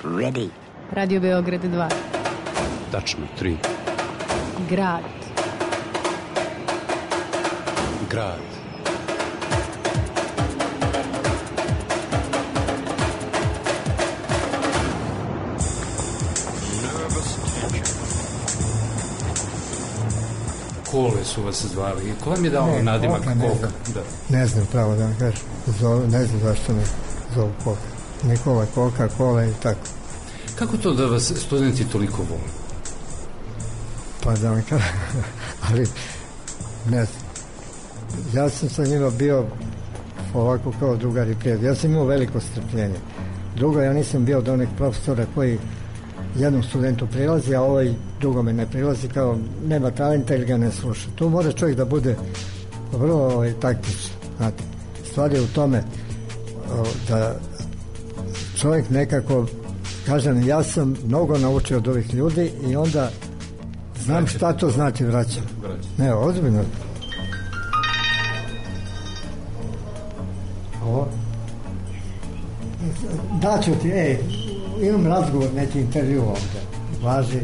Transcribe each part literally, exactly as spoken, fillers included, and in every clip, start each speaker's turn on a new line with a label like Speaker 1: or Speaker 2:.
Speaker 1: Ready.
Speaker 2: Radio Beograd dva.
Speaker 3: Tačno tri.
Speaker 2: Grad.
Speaker 3: Grad. Kole su vas zvali. Ko vam je dao ne, nadimak Koka? Ne znam,
Speaker 4: da. ne znam pravo da vam kažem. Zove, ne znam zašto me zovu Koka. Nikola Koka, Kola i tako.
Speaker 3: Kako to da vas studenti toliko vole?
Speaker 4: Pa da vam kažem, ali ne znam. Ja sam sa njima bio ovako kao drugar i prijatelj. Ja sam imao veliko strpljenje. Drugo, ja nisam bio od onih profesora koji jednom studentu prilazi, a ovaj drugome ne prilazi, kao nema talenta ili ga ne sluša. Tu mora čovjek da bude vrlo ovaj, taktičan. Znate, stvar je u tome o, da čovjek nekako, kažem, ja sam mnogo naučio od ovih ljudi i onda znam šta to znači vraćam. Ne, ozbiljno. Ovo. Daću ti, ej, imam razgovor, neki intervju ovdje. Važi.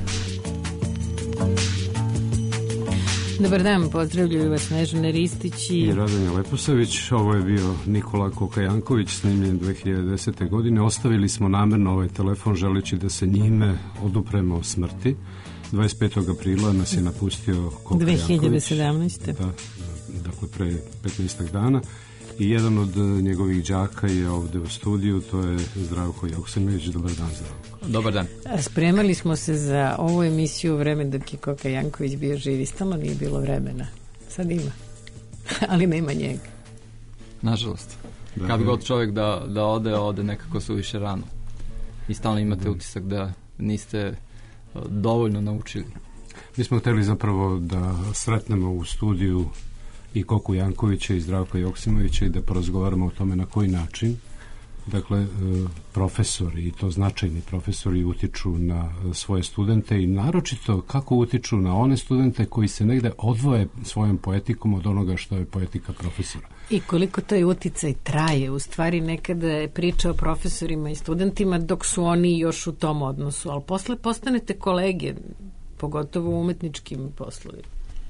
Speaker 2: Dobar dan, pozdravljaju vas Snežana Ristić i...
Speaker 3: i Radanja Leposavić. Ovo je bio Nikola Koka-Janković, snimljen dve hiljade desete. godine. Ostavili smo namerno ovaj telefon želeći da se njime odupremo smrti. dvadeset petog aprila nas je napustio Koka-Janković.
Speaker 2: dve hiljade sedamnaeste.
Speaker 3: Da, dakle pre petnaest dana. I jedan od njegovih đaka je ovde u studiju, to je Zdravko Joksimović. Dobar dan, Zdravko.
Speaker 5: Dobar dan.
Speaker 2: Spremali smo se za ovu emisiju u vreme dok je Koka-Janković bio živ, stalno nije bilo vremena. Sad ima, ali nema njega.
Speaker 5: Nažalost.
Speaker 3: Da,
Speaker 5: Kad
Speaker 3: da.
Speaker 5: god čovjek da, da ode, ode nekako suviše rano. I stalno imate da. utisak da niste dovoljno naučili.
Speaker 3: Mi smo hteli zapravo da sretnemo u studiju i Koku Jankovića i Zdravka Joksimovića i da porazgovaramo o tome na koji način, dakle, profesori, i to značajni profesori, utiču na svoje studente i naročito kako utiču na one studente koji se negde odvoje svojom poetikom od onoga što je poetika profesora.
Speaker 2: I koliko taj uticaj traje, u stvari nekada je priča o profesorima i studentima dok su oni još u tom odnosu, ali posle postanete kolege, pogotovo u umetničkim poslovima.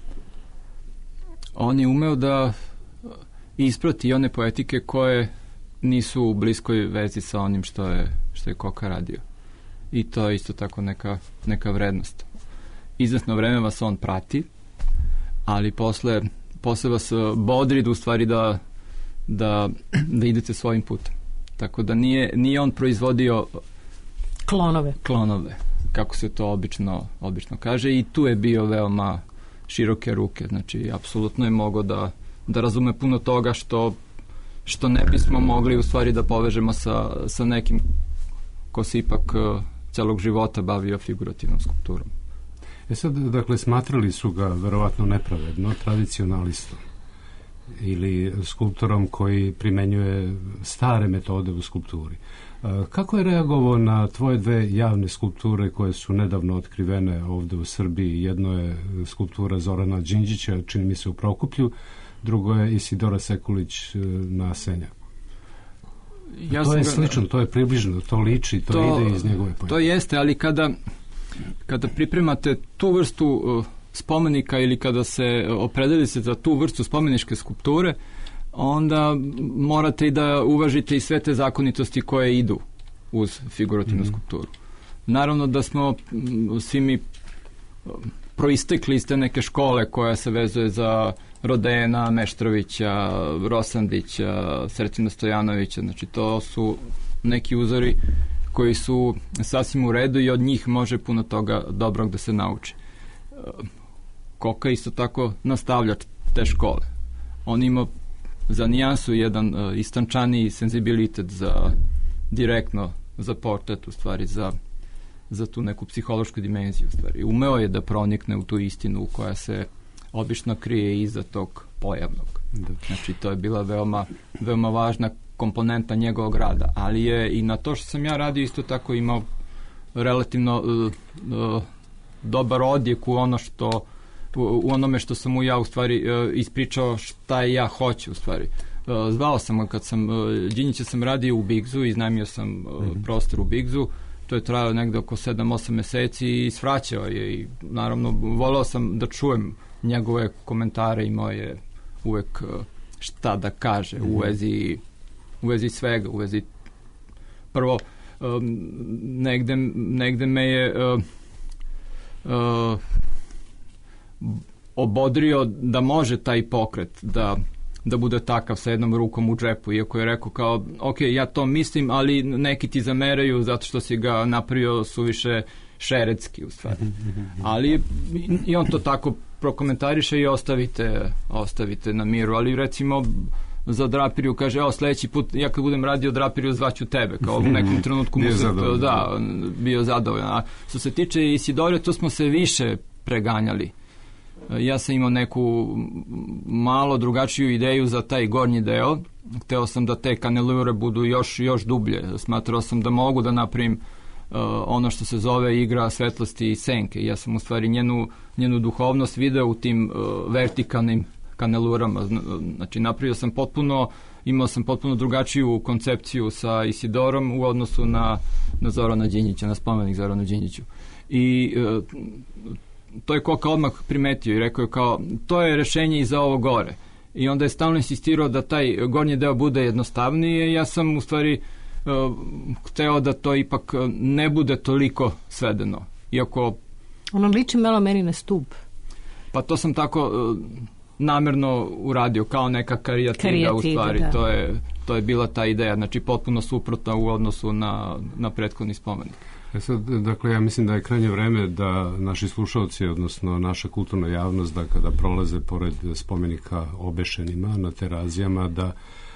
Speaker 5: On je umeo da isprati one poetike koje nisu u bliskoj vezi sa onim što je, što je Koka radio. I to je isto tako neka, neka vrednost. Izvesno vreme vas on prati, ali posle, posle vas bodri da u stvari da, da, da idete svojim putem. Tako da nije, nije on proizvodio
Speaker 2: klonove.
Speaker 5: klonove, kako se to obično, obično kaže, i tu je bio veoma široke ruke, znači apsolutno je mogao da, da razume puno toga što, što ne bismo mogli u stvari da povežemo sa, sa nekim ko se ipak uh, celog života bavio figurativnom skulpturom.
Speaker 3: E sad, dakle, smatrali su ga verovatno nepravedno tradicionalistom ili skulptorom koji primenjuje stare metode u skulpturi. Kako je reagovao na tvoje dve javne skulpture koje su nedavno otkrivene ovde u Srbiji? Jedno je skulptura Zorana Đinđića, čini mi se u Prokuplju, drugo je Isidora Sekulić na Senjaku. Ja to je ga, slično, to je približno, to liči, to, to ide iz njegove poetike.
Speaker 5: To jeste, ali kada, kada pripremate tu vrstu uh, spomenika ili kada se opredelite za tu vrstu spomeničke skulpture, onda morate i da uvažite i sve te zakonitosti koje idu uz figurativnu mm-hmm. skulpturu. Naravno da smo svi mi proistekli iz te neke škole koja se vezuje za Rodena, Meštrovića, Rosandića, Srećina Stojanovića, znači to su neki uzori koji su sasvim u redu i od njih može puno toga dobrog da se nauči. Koka isto tako nastavlja te škole. On ima za nijansu jedan uh, istančaniji senzibilitet za direktno za portret, u stvari za, za tu neku psihološku dimenziju, u stvari. Umeo je da pronikne u tu istinu koja se obično krije iza tog pojavnog. Da. Znači, to je bila veoma, veoma važna komponenta njegovog rada, ali je i na to što sam ja radio isto tako imao relativno uh, uh, dobar odjek u ono što u onome što sam mu ja u stvari ispričao šta ja hoću u stvari. zvao sam ga kad sam, Đinjića sam radio u Bigzu, iznajmio sam mm-hmm. prostor u Bigzu, to je trajalo negde oko sedam osam meseci i svraćao je i naravno volao sam da čujem njegove komentare i moje uvek šta da kaže mm-hmm. u vezi u vezi svega, u vezi prvo um, negde, negde me je uh, uh, obodrio da može taj pokret da da bude takav sa jednom rukom u džepu, iako je rekao kao, ok, ja to mislim, ali neki ti zameraju zato što si ga napravio suviše šeretski u stvari. Ali i on to tako prokomentariše i ostavite, ostavite na miru, ali recimo za Drapiriju kaže, evo sledeći put ja kad budem radio Drapiriju zvaću tebe, kao u nekom trenutku mu se, da, bio zadovoljan. A što se tiče Isidore, to smo se više preganjali. Ja sam imao neku malo drugačiju ideju za taj gornji deo. Hteo sam da te kanelure budu još, još dublje. Smatrao sam da mogu da napravim uh, ono što se zove igra svetlosti i senke. Ja sam u stvari njenu, njenu duhovnost video u tim uh, vertikalnim kanelurama. Znači napravio sam potpuno, imao sam potpuno drugačiju koncepciju sa Isidorom u odnosu na, na Zorana Đinjića, na spomenik Zoranu Đinjiću. I uh, to je Koka odmah primetio i rekao je kao, to je rešenje i za ovo gore. I onda je stalno insistirao da taj gornji deo bude jednostavniji. Ja sam u stvari uh, hteo da to ipak ne bude toliko svedeno. Iako...
Speaker 2: Ono liči malo meni na stup.
Speaker 5: Pa to sam tako uh, namerno uradio, kao neka karijatiga u stvari. Da. To je, to je bila ta ideja, znači potpuno suprotna u odnosu na, na prethodni spomenik.
Speaker 3: E sad, dakle, ja mislim da je krajnje vreme da naši slušalci, odnosno naša kulturna javnost, da kada prolaze pored spomenika obešenima na Terazijama, da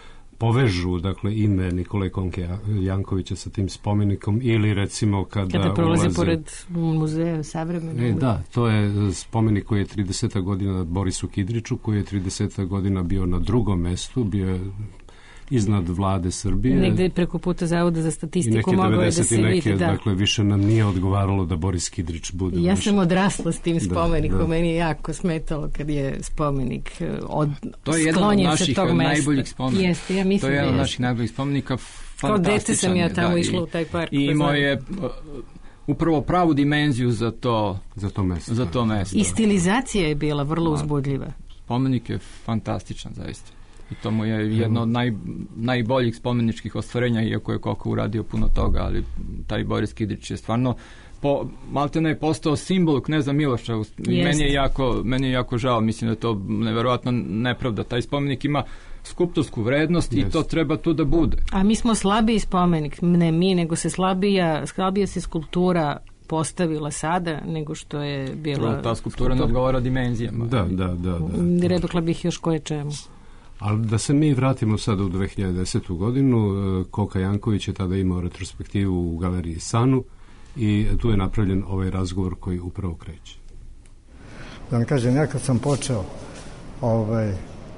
Speaker 3: povežu, dakle, ime Nikole Konke Jankovića sa tim spomenikom ili recimo kada,
Speaker 2: kada prolaze
Speaker 3: ulaze...
Speaker 2: pored muzeja savremena.
Speaker 3: E, da, to je spomenik koji je trideseta godina Borisu Kidriču, koji je trideseta godina bio na drugom mestu, bio je iznad vlade Srbije.
Speaker 2: Negde preko puta Zavoda za statistiku mogao je da se vidi. Da.
Speaker 3: Dakle, više nam nije odgovaralo da Boris Kidrič bude.
Speaker 2: Ja
Speaker 3: više.
Speaker 2: sam odrasla s tim spomenikom. Da, da. Meni je jako smetalo kad je spomenik od,
Speaker 5: to je jedan od naših najboljih spomenika.
Speaker 2: Jeste, ja mislim
Speaker 5: to je jedan
Speaker 2: od
Speaker 5: naših najboljih spomenika.
Speaker 2: Kao dete sam ja tamo da, išla u taj park.
Speaker 5: I imao je uh, upravo pravu dimenziju za to,
Speaker 3: za to mesto.
Speaker 5: Za to mesto.
Speaker 2: I stilizacija je bila vrlo uzbudljiva.
Speaker 5: Spomenik je fantastičan, zaista. I to mu je jedno od naj, najboljih spomeničkih ostvarenja, iako je Koka uradio puno toga, ali taj Boris Kidrič je stvarno po, maltene je postao simbol kneza Miloša. I meni je, jako, meni je jako žao, mislim da je to neverovatno nepravda. Taj spomenik ima skulptorsku vrednost Jest. I to treba tu da bude.
Speaker 2: A mi smo slabiji spomenik, ne mi, nego se slabija, slabija se skulptura postavila sada nego što je bila...
Speaker 5: Ta skulptura ne odgovara dimenzijama.
Speaker 3: Da, da, da. da.
Speaker 2: Redokla bih još koje čemu.
Speaker 3: Ali da se mi vratimo sada u dve hiljade desetu godinu, Koka Janković je tada imao retrospektivu u galeriji Sanu i tu je napravljen ovaj razgovor koji upravo kreće.
Speaker 4: Da vam kažem, ja kad sam počeo ovaj,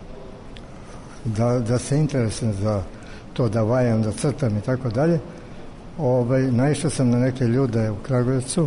Speaker 4: da, da se interesujem za to da vajam, da crtam i tako dalje, ovaj, naišao sam na neke ljude u Kragujevcu.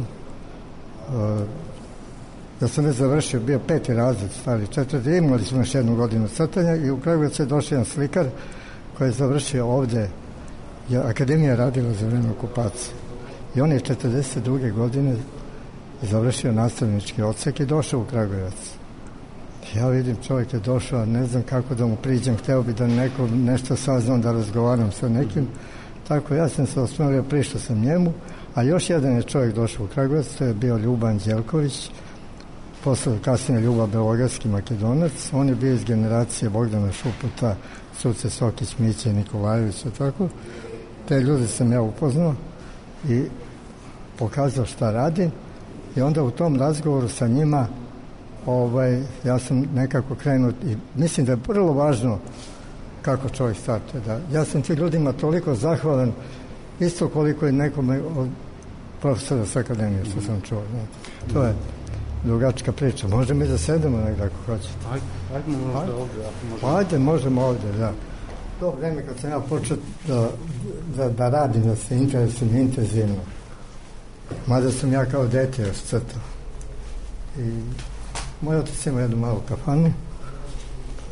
Speaker 4: Da sam ne završio, bio peti razred, stari četvrti, imali smo još jednu godinu crtanja i u Kragujevcu je došao jedan slikar koji je završio ovde, je akademija radila za vreme okupacije. I on je četrdeset druge godine završio nastavnički odsek i došao u Kragujevac. Ja vidim, čovjek je došao, ne znam kako da mu priđem, hteo bi da neko nešto saznam, da razgovaram sa nekim. Tako ja sam se osnovio, prišao sam njemu, a još jedan je čovjek došao u Kragujevac, to je bio Ljuba Anđelković, posle kasnije Ljuba Beogradski Makedonac, on je bio iz generacije Bogdana Šuputa, Suce Sokić, Miće, Nikolajevića, tako. Te ljude sam ja upoznao i pokazao šta radim i onda u tom razgovoru sa njima ovaj, ja sam nekako krenuo i mislim da je vrlo važno kako čovjek startuje. Da. Ja sam ti ljudima toliko zahvalan isto koliko i nekome od profesora s akademije što sam čuo. Znate. To je drugačka priča. Možemo mi da sedemo negdje ako hoćete.
Speaker 3: Ajde, ajde možda ajde. ovdje.
Speaker 4: Možemo. Ajde, možemo ovdje, da. To vreme kad sam ja počeo da, da, da radim, da se interesujem intenzivno. Mada sam ja kao dete još crtao. I moj otac ima jednu malu kafanu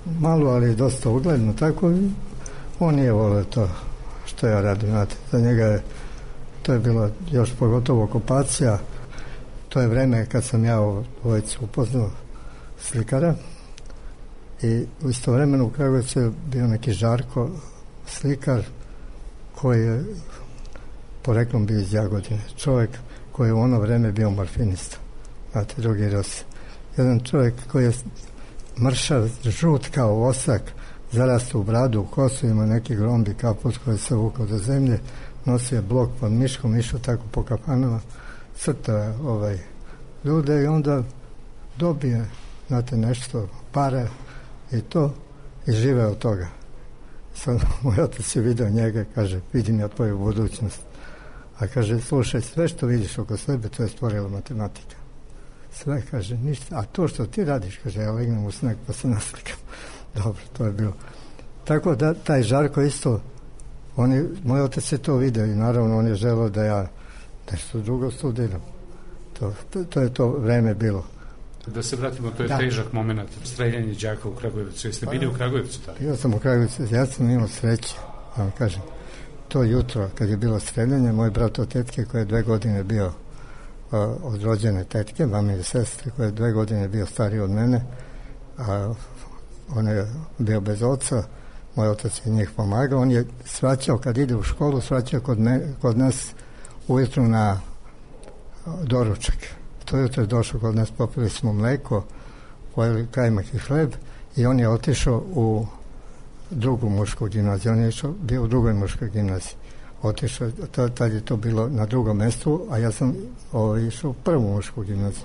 Speaker 4: malo, ali dosta ugledno, tako on nije volio to što ja radim, znate. Za njega je, to je bilo još pogotovo okupacija, to je vreme kad sam ja u dvojicu upoznao slikara i u istovremeno u Kragujevcu je bio neki Žarko slikar koji je poreklom bio iz Jagodine. Čovjek koji je u ono vreme bio morfinista. Znate, drugi Rus. Jedan čovjek koji je mršav, žut kao vosak, zarastao u bradu, u kosu, ima neki grombi kaput koji se vukao do zemlje, nosio blok pod miškom, išao tako po kafanama, crta ovaj, ljude i onda dobije, znate, nešto, pare i to, i žive od toga. Sad moj otac je vidio njega, kaže, vidim ja tvoju budućnost. A kaže, slušaj, sve što vidiš oko sebe, to je stvorila matematika. Sve, kaže, ništa. A to što ti radiš, kaže, ja legnem u sneg pa se naslikam. Dobro, to je bilo. Tako da, taj Žarko isto, on je, moj otac je to vidio i naravno on je želeo da ja nešto drugo studiram. To, to, to je to vreme bilo.
Speaker 3: Da se vratimo, to je da. Težak moment, streljanje đaka u Kragujevcu. Jeste bili u Kragujevcu tada?
Speaker 4: Bio sam u Kragujevcu, ja sam imao sreće, vam kažem. To jutro, kad je bilo streljanje, moj brat od tetke, koji je dve godine bio uh, od rođene tetke, mame i sestre, koji je dve godine bio stariji od mene, a on je bio bez oca, moj otac je njih pomagao, on je svraćao, kad ide u školu, svraćao kod, me, kod nas ujutru na doručak. To jutro je došao kod nas, popili smo mleko, pojeli kajmak i hleb i on je otišao u drugu mušku gimnaziju. On je išao, bio u drugoj muškoj gimnaziji. Otišao, tad je to bilo na drugom mjestu, a ja sam ovo, išao u prvu mušku gimnaziju.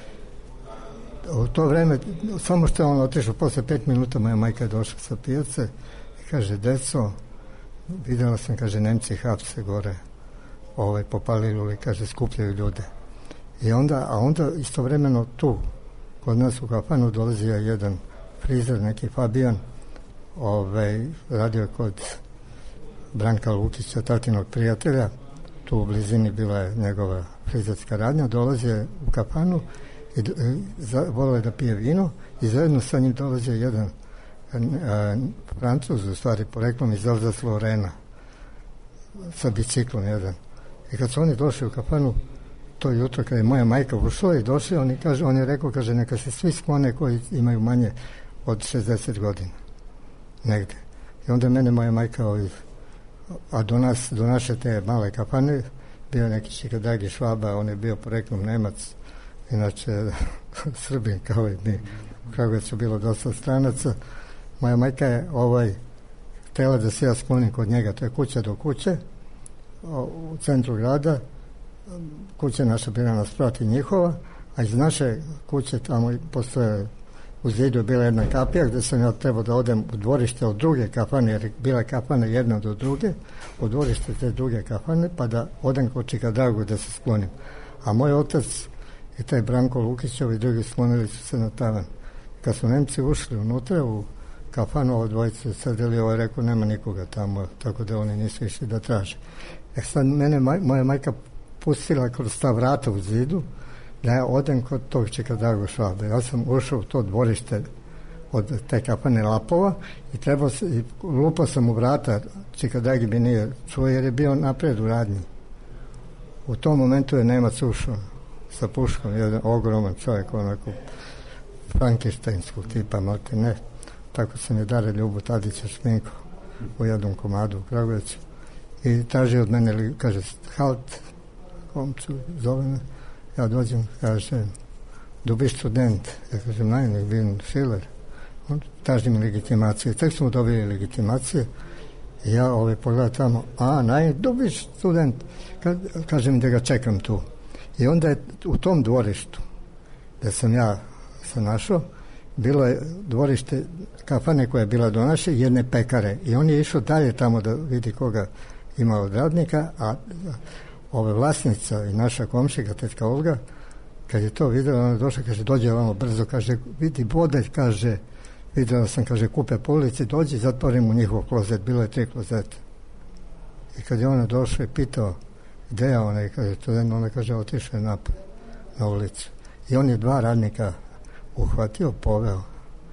Speaker 4: U to vreme, samo što je on otišao, posle pet minuta moja majka je došla sa pijace i kaže, deco, vidjela sam, kaže, Nemci hapse gore, ovaj, popalili, kaže, skupljaju ljude. I onda, a onda istovremeno tu, kod nas u kafanu, dolazio je jedan frizer, neki Fabijan, ovaj, radio je kod Branka Lukića, tatinog prijatelja, tu u blizini bila je njegova frizerska radnja, dolazio u kafanu i volio je da pije vino i zajedno sa njim dolazio jedan a, Francuz, u stvari poreklom iz Alsace-Lorena, sa biciklom jedan. I kad su oni došli u kafanu, to jutro kad je moja majka ušla i došli, on je, kaže, on je rekao, kaže, neka se svi sklone koji imaju manje od šezdeset godina. Negde. I onda mene moja majka, ovaj, a do nas, do naše te male kafane, bio neki Čikadagi Švaba, on je bio poreklom Nemac, inače Srbin, kao i mi. U Kragujevcu bilo dosta stranaca. Moja majka je ovaj, htjela da se ja sklonim kod njega, to je kuća do kuće, u centru grada, kuća naša bila nasproti njihova, a iz naše kuće tamo postoje, u zidu je bila jedna kapija gdje sam ja trebao da odem u dvorište od druge kafane, jer bila kafana jedna do druge, u dvorište te druge kafane, pa da odem kod Čikadagu da se sklonim. A moj otac i taj Branko Lukićov i drugi sklonili su se na tavan. Kad su Nemci ušli unutra u kafanu, ovo dvojice sedeli, ovo je rekao, nema nikoga tamo, tako da oni nisu išli da traže. E sad mene, maj, moja majka pustila kroz ta vrata u zidu, da ja odem kod tog Čikadagu Švabe. Ja sam ušao u to dvorište od te kafane Lapova i trebao se, i lupao sam u vrata, Čikadagi bi nije čuo jer je bio napred u radnji. U tom momentu je Nemac ušao sa puškom, jedan ogroman čovjek, onako frankensteinskog tipa, malte ne. Tako sam je Dare Ljubu Tadića šminko u jednom komadu u Kragujevcu. I traži od mene, kaže, halt, komcu, zove me. Ja dođem, kaže, du bist student. Ja kažem, nein, ich bin Schiller. On traži mi legitimaciju. Tek smo dobili legitimacije. I ja ovaj pogledam tamo, a, nein, du bist student. Ka, kažem da ga čekam tu. I onda je u tom dvorištu, gdje sam ja se našao, bilo je dvorište kafane koja je bila do naše, jedne pekare. I on je išao dalje tamo da vidi koga ima od radnika, a ove vlasnica i naša komšika, tetka Olga, kad je to vidjela, ona je došla, kaže, dođe ovamo brzo, kaže, vidi bode, kaže, vidjela sam, kaže, kupe po ulici, dođi, zatvorim u njihov klozet, bilo je tri klozeta. I kad je ona došla i pitao, gde je ona, i kaže, to je, ona kaže, otišla je napad, na ulicu. I on je dva radnika uhvatio, poveo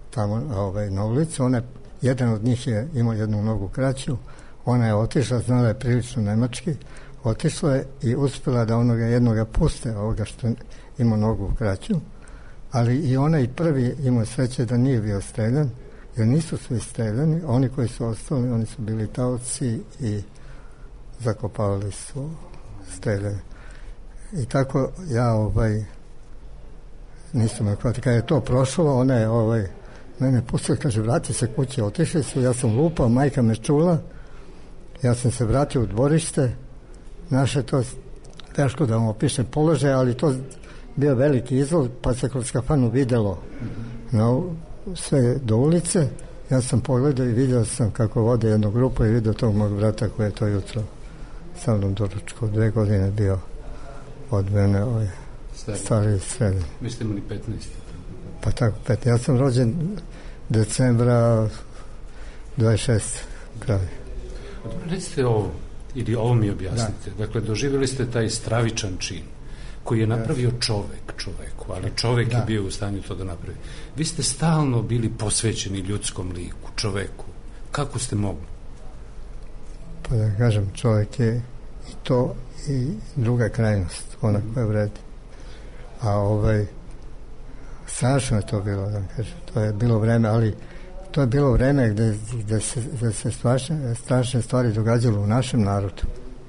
Speaker 4: tamo ovaj, na ulicu. Ona, jedan od njih je imao jednu nogu kraću, ona je otišla, znala je prilično nemački, otišla je i uspjela da onoga jednoga puste, ovoga što ima nogu kraću, ali i ona i prvi imao sreće da nije bio streljan, jer nisu svi streljani, oni koji su ostali, oni su bili taoci i zakopavali su streljane. I tako ja ovaj nisam me hvatio. Kad je to prošlo, ona je ovaj, mene pustila, kaže, vrati se kući, otišli su, ja sam lupao, majka me čula, ja sam se vratio u dvorište, naše to, teško da vam opišem položaj, ali to bio veliki izlog, pa se kroz kafanu videlo no, sve do ulice. Ja sam pogledao i vidio sam kako vode jednu grupu i vidio tog mog brata koji je to jutro sa mnom doručko, dve godine bio od mene ovaj, stari i srednji.
Speaker 3: Vi ste imali petnaest.
Speaker 4: Pa tako, pet. Ja sam rođen decembra dvadeset šeste kraj.
Speaker 3: Recite ovo, ili ovo mi objasnite. Da. Dakle, doživjeli ste taj stravičan čin koji je napravio čovek čoveku, ali čovek da. je bio u stanju to da napravi. Vi ste stalno bili posvećeni ljudskom liku, čoveku. Kako ste mogli?
Speaker 4: Pa da kažem, čovek je i to i druga krajnost, ona mm-hmm. koja vredi. A ovaj, strašno je to bilo, da kažem. To je bilo vreme, ali to je bilo vreme gde, gde se, gde se strašne, strašne stvari događalo u našem narodu.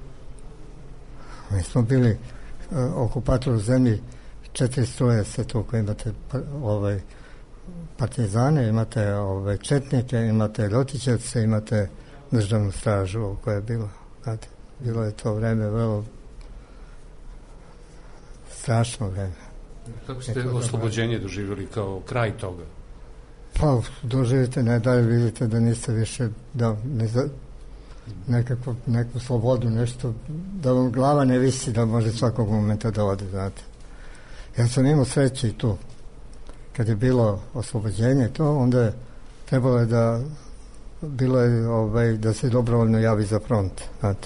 Speaker 4: Mi smo bili uh, okupator u zemlji, četiri struje se tu koje imate ovaj, partizane, imate ovaj, četnike, imate ljotićevce, imate državnu stražu koja je bila. Znate, bilo je to vreme vrlo strašno vreme.
Speaker 3: Kako ste oslobođenje doživjeli kao kraj toga?
Speaker 4: Pa, doživite, ne da li vidite da niste više, da ne za, nekako, neku slobodu, nešto, da vam glava ne visi, da može svakog momenta da ode, znate. Ja sam imao sreće i tu. Kad je bilo oslobođenje to, onda je trebalo je da bilo je ovaj, da se dobrovoljno javi za front, znate.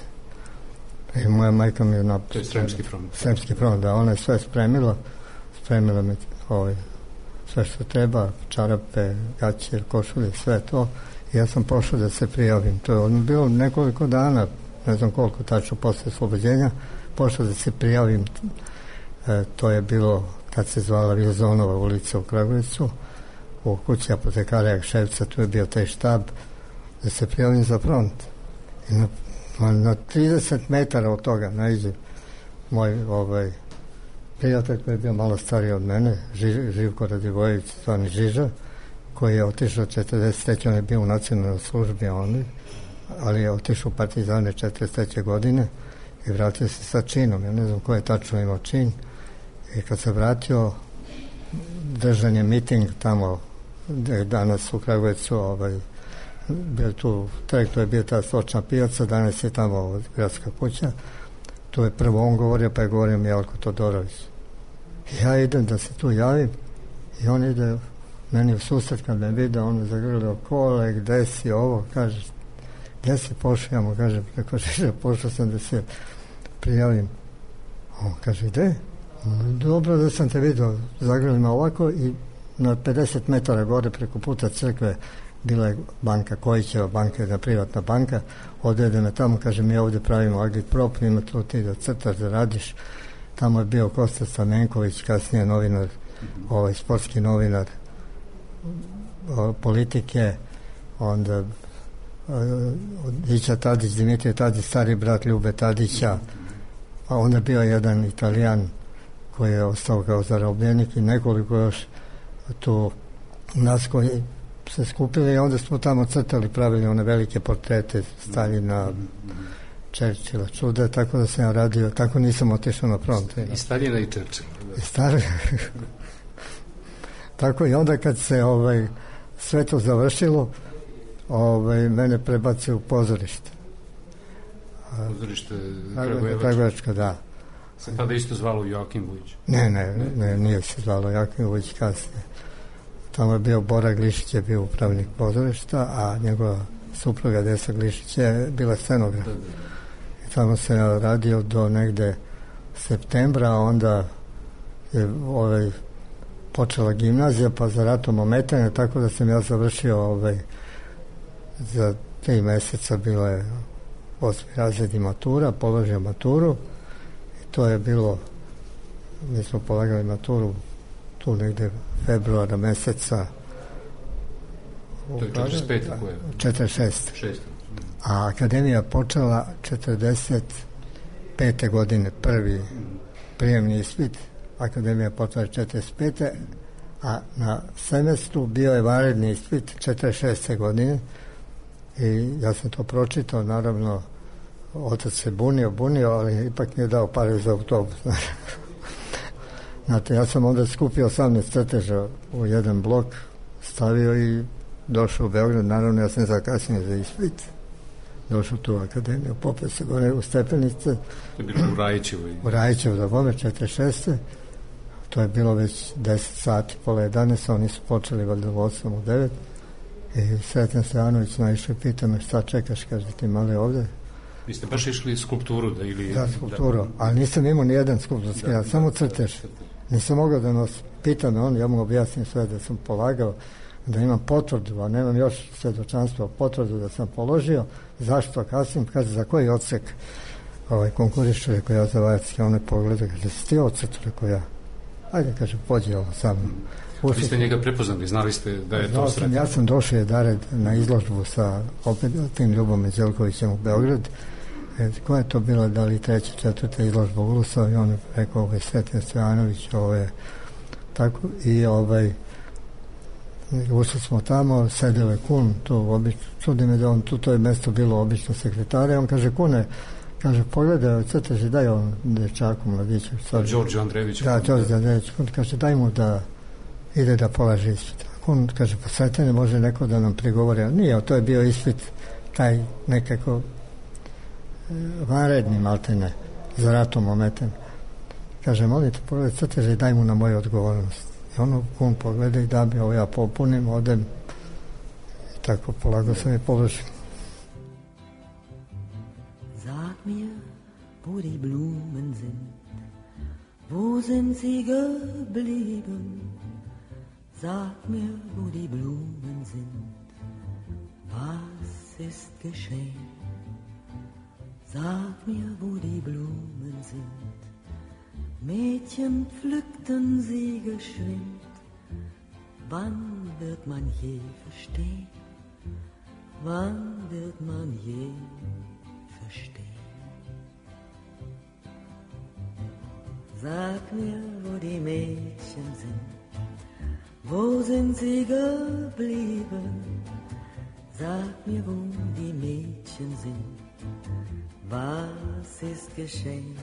Speaker 4: I moja majka mi je na...
Speaker 3: To je Sremski front.
Speaker 4: Sremski front, da, ona je sve spremila, spremila mi ovaj, sve što treba, čarape, gaće, košulje, sve to. I ja sam pošao da se prijavim. To je ono bilo nekoliko dana, ne znam koliko tačno posle oslobođenja, pošao da se prijavim. E, to je bilo kad se zvala Vilzonova ulica u Kragujevcu, u kući apotekara Jakševca, tu je bio taj štab, da se prijavim za front. I na, na, na trideset metara od toga naiđe moj ovaj, prijatelj koji je bio malo stariji od mene, Ži, Živko Radivojević, zvani Žiža, koji je otišao četrdeset treće. On je bio u nacionalnoj službi, on, ali je otišao u partizane četrdeset treće godine i vratio se sa činom. Ja ne znam ko je tačno imao čin. I kad se vratio, držan je miting tamo danas u Kragujevcu, ovaj, bio tu trg, to je bio ta stočna pijaca, danas je tamo gradska kuća. Tu je prvo on govorio, pa je govorio Jelko Todorović. I ja idem da se tu javim i on ide meni u susret, kad me vide, on me zagrlio, kole, gde si ovo, kaže, gde si pošao, ja mu kažem, preko Žiža, pošao sam da se prijavim. On kaže, gde? Dobro da sam te vidio, zagrlio me ovako i na pedeset metara gore preko puta crkve bila je banka Kojićeva banka, jedna privatna banka, odvede me tamo, kaže, mi ovdje pravimo agitprop, nima tu ti da crtaš, da radiš. Tamo je bio Kosta Stamenković, kasnije novinar, ovaj sportski novinar o, politike, onda Ića Tadić, Dimitrije Tadić, stari brat Ljube Tadića, a onda bio jedan Italijan koji je ostao kao zarobljenik i nekoliko još tu nas koji se skupili i onda smo tamo crtali, pravili one velike portrete Staljina, Churchilla, čuda, tako da sam ja radio, tako nisam otišao na front.
Speaker 3: I Staljina i Churchilla.
Speaker 4: I Staljina. Tako i onda kad se ovaj, sve to završilo, ovaj, mene prebacio u pozorište.
Speaker 3: Pozorište
Speaker 4: Kragujevačko, da.
Speaker 3: Se tada isto zvalo Joakim Vujić?
Speaker 4: Ne, ne, ne, ne, nije se zvalo Joakim Vujić kasnije. Tamo je bio Bora Glišić, je bio upravnik pozorišta, a njegova supruga Desa Glišić je bila scenograf. I tamo se radio do negde septembra, a onda je ovaj počela gimnazija, pa za ratom ometanja, tako da sam ja završio ovaj, za tri meseca bilo je osmi razred i matura, položio maturu i to je bilo, mi smo polagali maturu tu negde februara meseca.
Speaker 3: To je četrdeset pete koje?
Speaker 4: četrdeset šeste. A akademija počela četrdeset pete godine, prvi prijemni ispit. Akademija počela četrdeset pete a na semestru bio je vanredni ispit četrdeset šeste godine i ja sam to pročitao, naravno otac se bunio, bunio, ali ipak mi je dao pare za autobus. Znate, ja sam onda skupio osamnaest crteža u jedan blok, stavio i došao u Beograd, naravno ja sam zakasnio za ispit, došao tu u akademiju, popeo se gore u stepenice.
Speaker 3: To je bilo u Rajićevu.
Speaker 4: U Rajićevu, da bome, četrdeset šeste To je bilo već deset sati, pola jedanaest, oni su počeli valjda u osam, u devet i Sreten Stojanović naišao i pita me šta čekaš, kaže ti mali ovde.
Speaker 3: Vi ste baš išli skulpturu da ili...
Speaker 4: Da, skulpturu, da. Ali nisam imao ni jedan skulpturski, ja samo crtež. Nisam mogao da nosim. Pita me on, ja mu objasnim sve da sam polagao, da imam potvrdu, a nemam još svedočanstvo, potvrdu da sam položio. Zašto kasnim? Kaže, za koji odsek ovaj, konkurišu, rekao ja za Vajacki, on me pogleda, kaže, si ti odsek, rekao ja. Ajde, kaže, pođi ovo sa mnom.
Speaker 3: Vi ste njega prepoznali, znali ste da je to Sreten?
Speaker 4: Ja sam došao jedared na izložbu sa opet tim Ljubom Đelkovićem u Beograd. E, koja je to bila, da li treća, četvrta izložba u Ulusao i on je rekao, ovaj, Sreten Stojanović, ovaj, tako, i ovaj, ušli smo tamo, sedeo je Kun, tu obično, čudi me da on, tu to je mesto bilo obično sekretara, i on kaže, Kune, kaže, pogledaj, crteži, daj on dečaku, mladiću.
Speaker 3: Đorđe Andrejević.
Speaker 4: Da, Đorđe Andrejević, Kun kaže, daj mu da ide da polaže ispit. Kun kaže, pa Sretene, može neko da nam prigovori, nije, to je bio ispit, taj nekako vanredni maltene, za ratom ometen. Kaže, molim te, pogledaj crteže i daj mu na moju odgovornost. I ono, Kun pogleda i da bi ovo ja popunim, odem i tako polago sam i položim.
Speaker 1: Sag mir, wo die Blumen sind, wo sind sie geblieben? Sag mir, wo die Blumen sind, was ist geschehen? Sag mir, wo die Blumen sind, Mädchen pflückten sie geschwind. Wann wird man je verstehen? Wann wird man je verstehen? Sag mir, wo die Mädchen sind, wo sind sie geblieben? Sag mir, wo die Mädchen sind, was ist geschehen?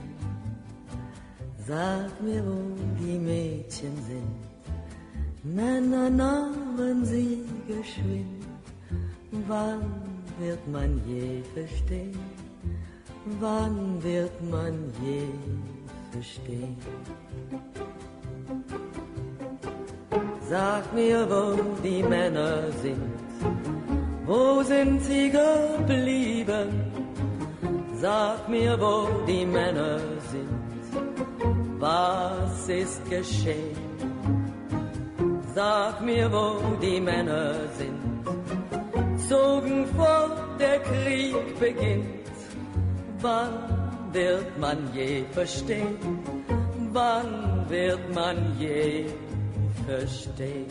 Speaker 1: Sag mir, wo die Mädchen sind, Männer nahmen sie geschwind. Wann wird man je verstehen? Wann wird man je verstehen? Sag mir, wo die Männer sind, wo sind sie geblieben? Sag mir, wo die Männer sind, was ist geschehen? Sag mir, wo die Männer sind, zogen fort, der Krieg beginnt. Wann wird man je verstehen? Wann wird man je verstehen?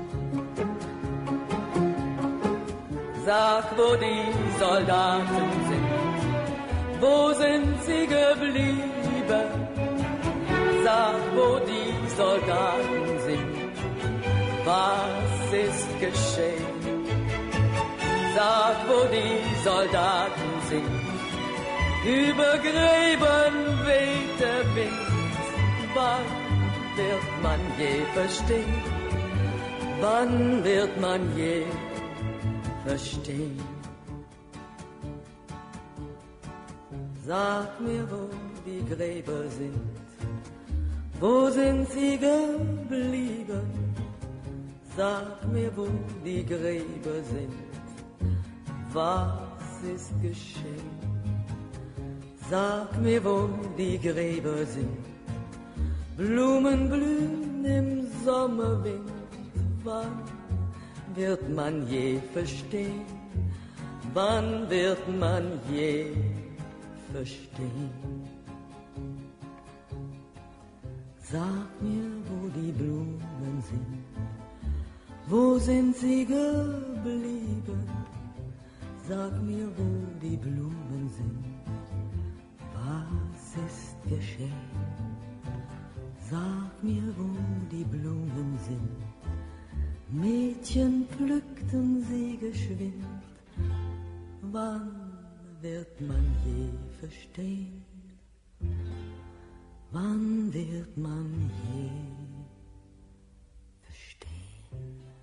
Speaker 1: Sag, wo die Soldaten sind, wo sind sie geblieben? Sag, wo die Soldaten sind, was ist geschehen? Sag, wo die Soldaten sind, über Gräben weht der Wind. Wann wird man je verstehen? Wann wird man je verstehen? Sag mir, wo die Gräber sind, wo sind sie geblieben? Sag mir, wo die Gräber sind, was ist geschehen? Sag mir, wo die Gräber sind, Blumen blühen im Sommerwind. Wann wird man je verstehen? Wann wird man je verstehen? Sag mir, wo die Blumen sind. Wo sind sie geblieben? Sag mir, wo die Blumen sind. Was ist geschehen? Sag mir, wo die Blumen sind. Mädchen pflückten sie geschwind. Wann wird man je verstehen? Wann wird man je verstehen?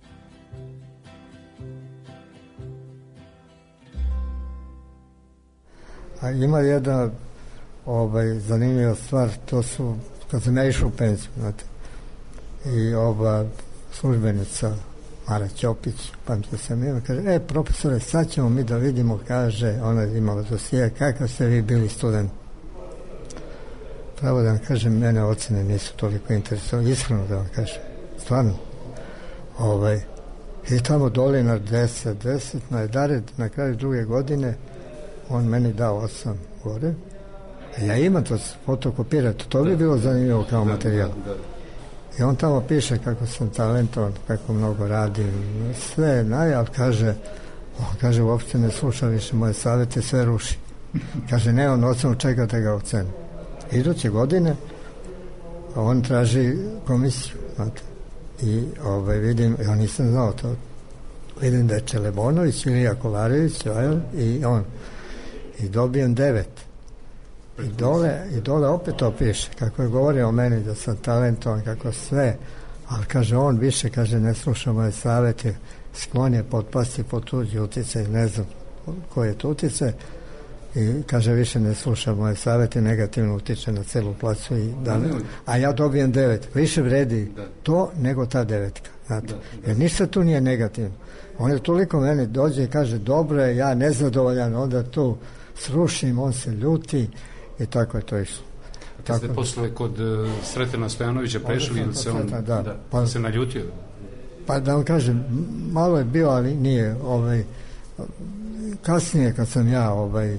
Speaker 4: A ima jedna ovaj, zanimljiva stvar, to su, kad sam ja išao u penziju, znate, i ova službenica Mara Ćopić, pamtio sam ima, kaže, e, profesore, sad ćemo mi da vidimo, kaže, ona je imala dosije, kakav ste vi bili student. Pravo da vam kažem, mene ocene nisu toliko interesovane, iskreno da vam kažem, stvarno. Ovaj, i tamo Dolinar deset, deset, na Edared, na kraju druge godine, on meni dao osam gore. A ja imam to fotokopirati, to bi bilo zanimljivo kao materijal. I on tamo piše kako sam talentovan, kako mnogo radim, sve najav, kaže, on kaže, uopšte ne sluša više moje savjete, sve ruši. Kaže, ne, on ocenu čeka da ga ocenu. Iduće godine on traži komisiju, znate. I ovaj, vidim, ja nisam znao to, vidim da je Čelebonović, Ilija Kolarević, i on. I dobijem devet. I dole, i dole opet to piše, kako je govorio o meni da sam talentovan, kako sve, ali kaže on više, kaže, ne sluša moje savjete, sklon je potpasti pod tuđi utjecaj, ne znam koji je to utjecaj, i kaže više ne sluša moje savjete, negativno utiče na celu placu, i da, a ja dobijem devet. Više vredi to nego ta devetka, znate, jer ništa tu nije negativno. On je toliko meni dođe i kaže dobro je, ja nezadovoljan, onda tu srušim, on se ljuti i tako je to išlo.
Speaker 3: A kad ste posle kod uh, Sretena Stojanovića prešli, ili se on da, da, pa, se naljutio?
Speaker 4: Pa da vam kažem, malo je bio, ali nije. Ovaj, kasnije kad sam ja ovaj,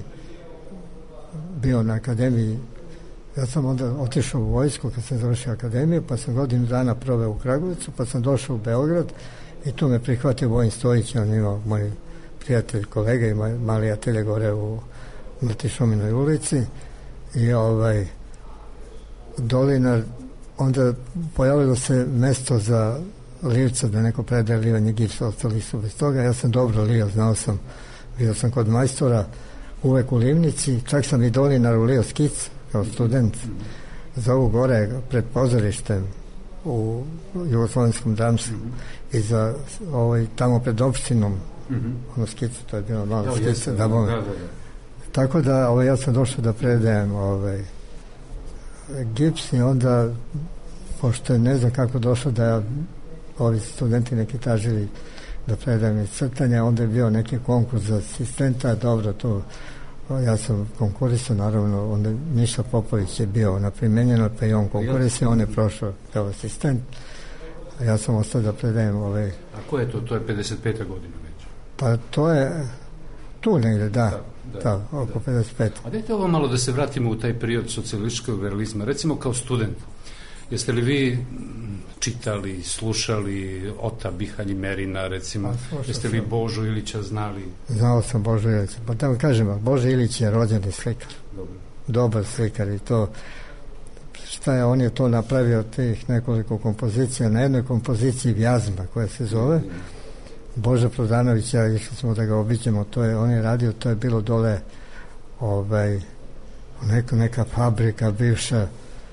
Speaker 4: bio na akademiji, ja sam onda otišao u vojsku kad sam završio akademiju, pa sam godinu dana proveo u Kragujevcu, pa sam došao u Beograd i tu me prihvatio Vojin Stojić, on imao moj prijatelj, kolega, ima mali atelje gore u Matišominoj ulici, i ovaj Dolinar, onda pojavilo se mesto za livca, da neko predaje livanje gipsa, ostali su bez toga. Ja sam dobro lio, znao sam, bio sam kod majstora uvek u livnici, čak sam i Dolinaru lio skic kao student za ovu gore pred pozorištem u Jugoslovenskom dramstvu i za ovaj, tamo pred opštinom ono skicu, to je bilo malo skica, da bome. Da, da, da. Tako da ovaj, ja sam došao da predajem ovaj, gips, i onda, pošto je ne znam kako došlo da ja, ovi studenti neki tražili da predajem iz crtanja, onda je bio neki konkurs za asistenta, dobro, to ja sam konkurisao, naravno, onda Miša Popović je bio na primenjeno, pa i on konkurisao, on je prošao kao asistent, a ja sam ostao da predajem ovaj...
Speaker 3: A ko je to? To je pedeset peta godina već?
Speaker 4: Pa to je tu negde, da. da. Da, da, oko pedeset pet.
Speaker 3: A dajte ovo malo da se vratimo u taj period socijalističkog realizma. Recimo kao student, jeste li vi čitali, slušali Ota Bihaljimerina, recimo, pa, jeste li Božu Ilića znali?
Speaker 4: Znao sam Božu Ilića, pa da vam kažem, Božo Ilić je rođeni slikar. Dobro. Dobar slikar, i to, šta je, on je to napravio, tih nekoliko kompozicija, na jednoj kompoziciji Vjazma, koja se zove Boža Prodanović, ja išli smo da ga obiđemo, to je, on je radio, to je bilo dole ovaj, neka, neka fabrika bivša,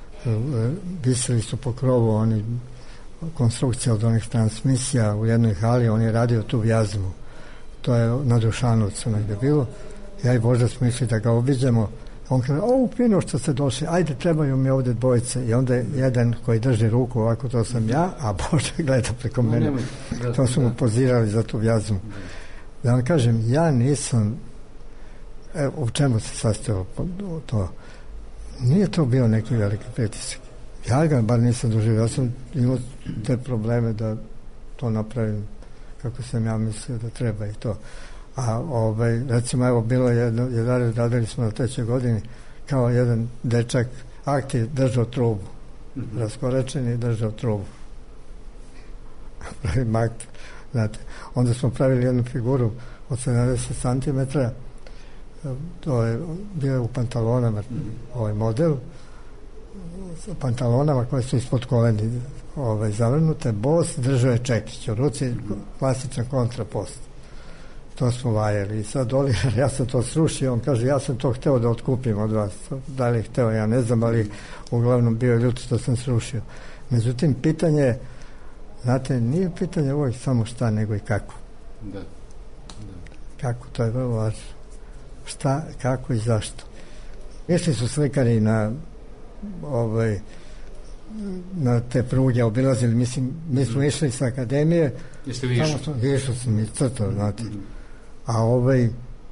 Speaker 4: visili su po krovu oni konstrukcija od onih transmisija u jednoj hali, on je radio tu Vjazmu, to je na Dušanovcu negde bilo. Ja i Boža smo išli da ga obiđemo, on kaže, o, fino što ste došli, ajde, trebaju mi ovdje dvojice, i onda jedan koji drži ruku ovako, to sam ja, a Boža gleda preko mene, to su mu pozirali za tu Vjazmu. Da vam kažem, ja nisam, evo, u čemu se sastojalo to, nije to bio neki veliki pritisak, Ja ga bar nisam doživio. Ja sam imao te probleme da to napravim kako sam ja mislio da treba i to. A ovaj, recimo, evo, bilo jedno, jedan, radili smo na trećoj godini, kao jedan dečak akti držao trubu. Mm-hmm. Raskoračen i držao trubu. Pravim akt, znate. Onda smo pravili jednu figuru od sedamdeset centimetara, to je bio u pantalonama, mm-hmm. ovaj model, pantalonama koje su ispod koleni ovaj, zavrnute, bos, držao je čekić u ruci, mm-hmm. klasičan kontrapost. To smo vajali i sad Oliver, ja sam to srušio, on kaže, ja sam to hteo da otkupim od vas, da li je hteo, ja ne znam, ali uglavnom bio ljut što sam srušio. Međutim, pitanje, znate, nije pitanje uvijek samo šta, nego i kako.
Speaker 3: Da. Da.
Speaker 4: Kako, to je vrlo važno. Šta, kako i zašto. Išli su slikari na ovaj, na te pruge, obilazili, mislim, mi smo mm. išli sa akademije.
Speaker 3: Jeste vi išli?
Speaker 4: Smo, išli sam i crtao, znate. Mm. A ovaj,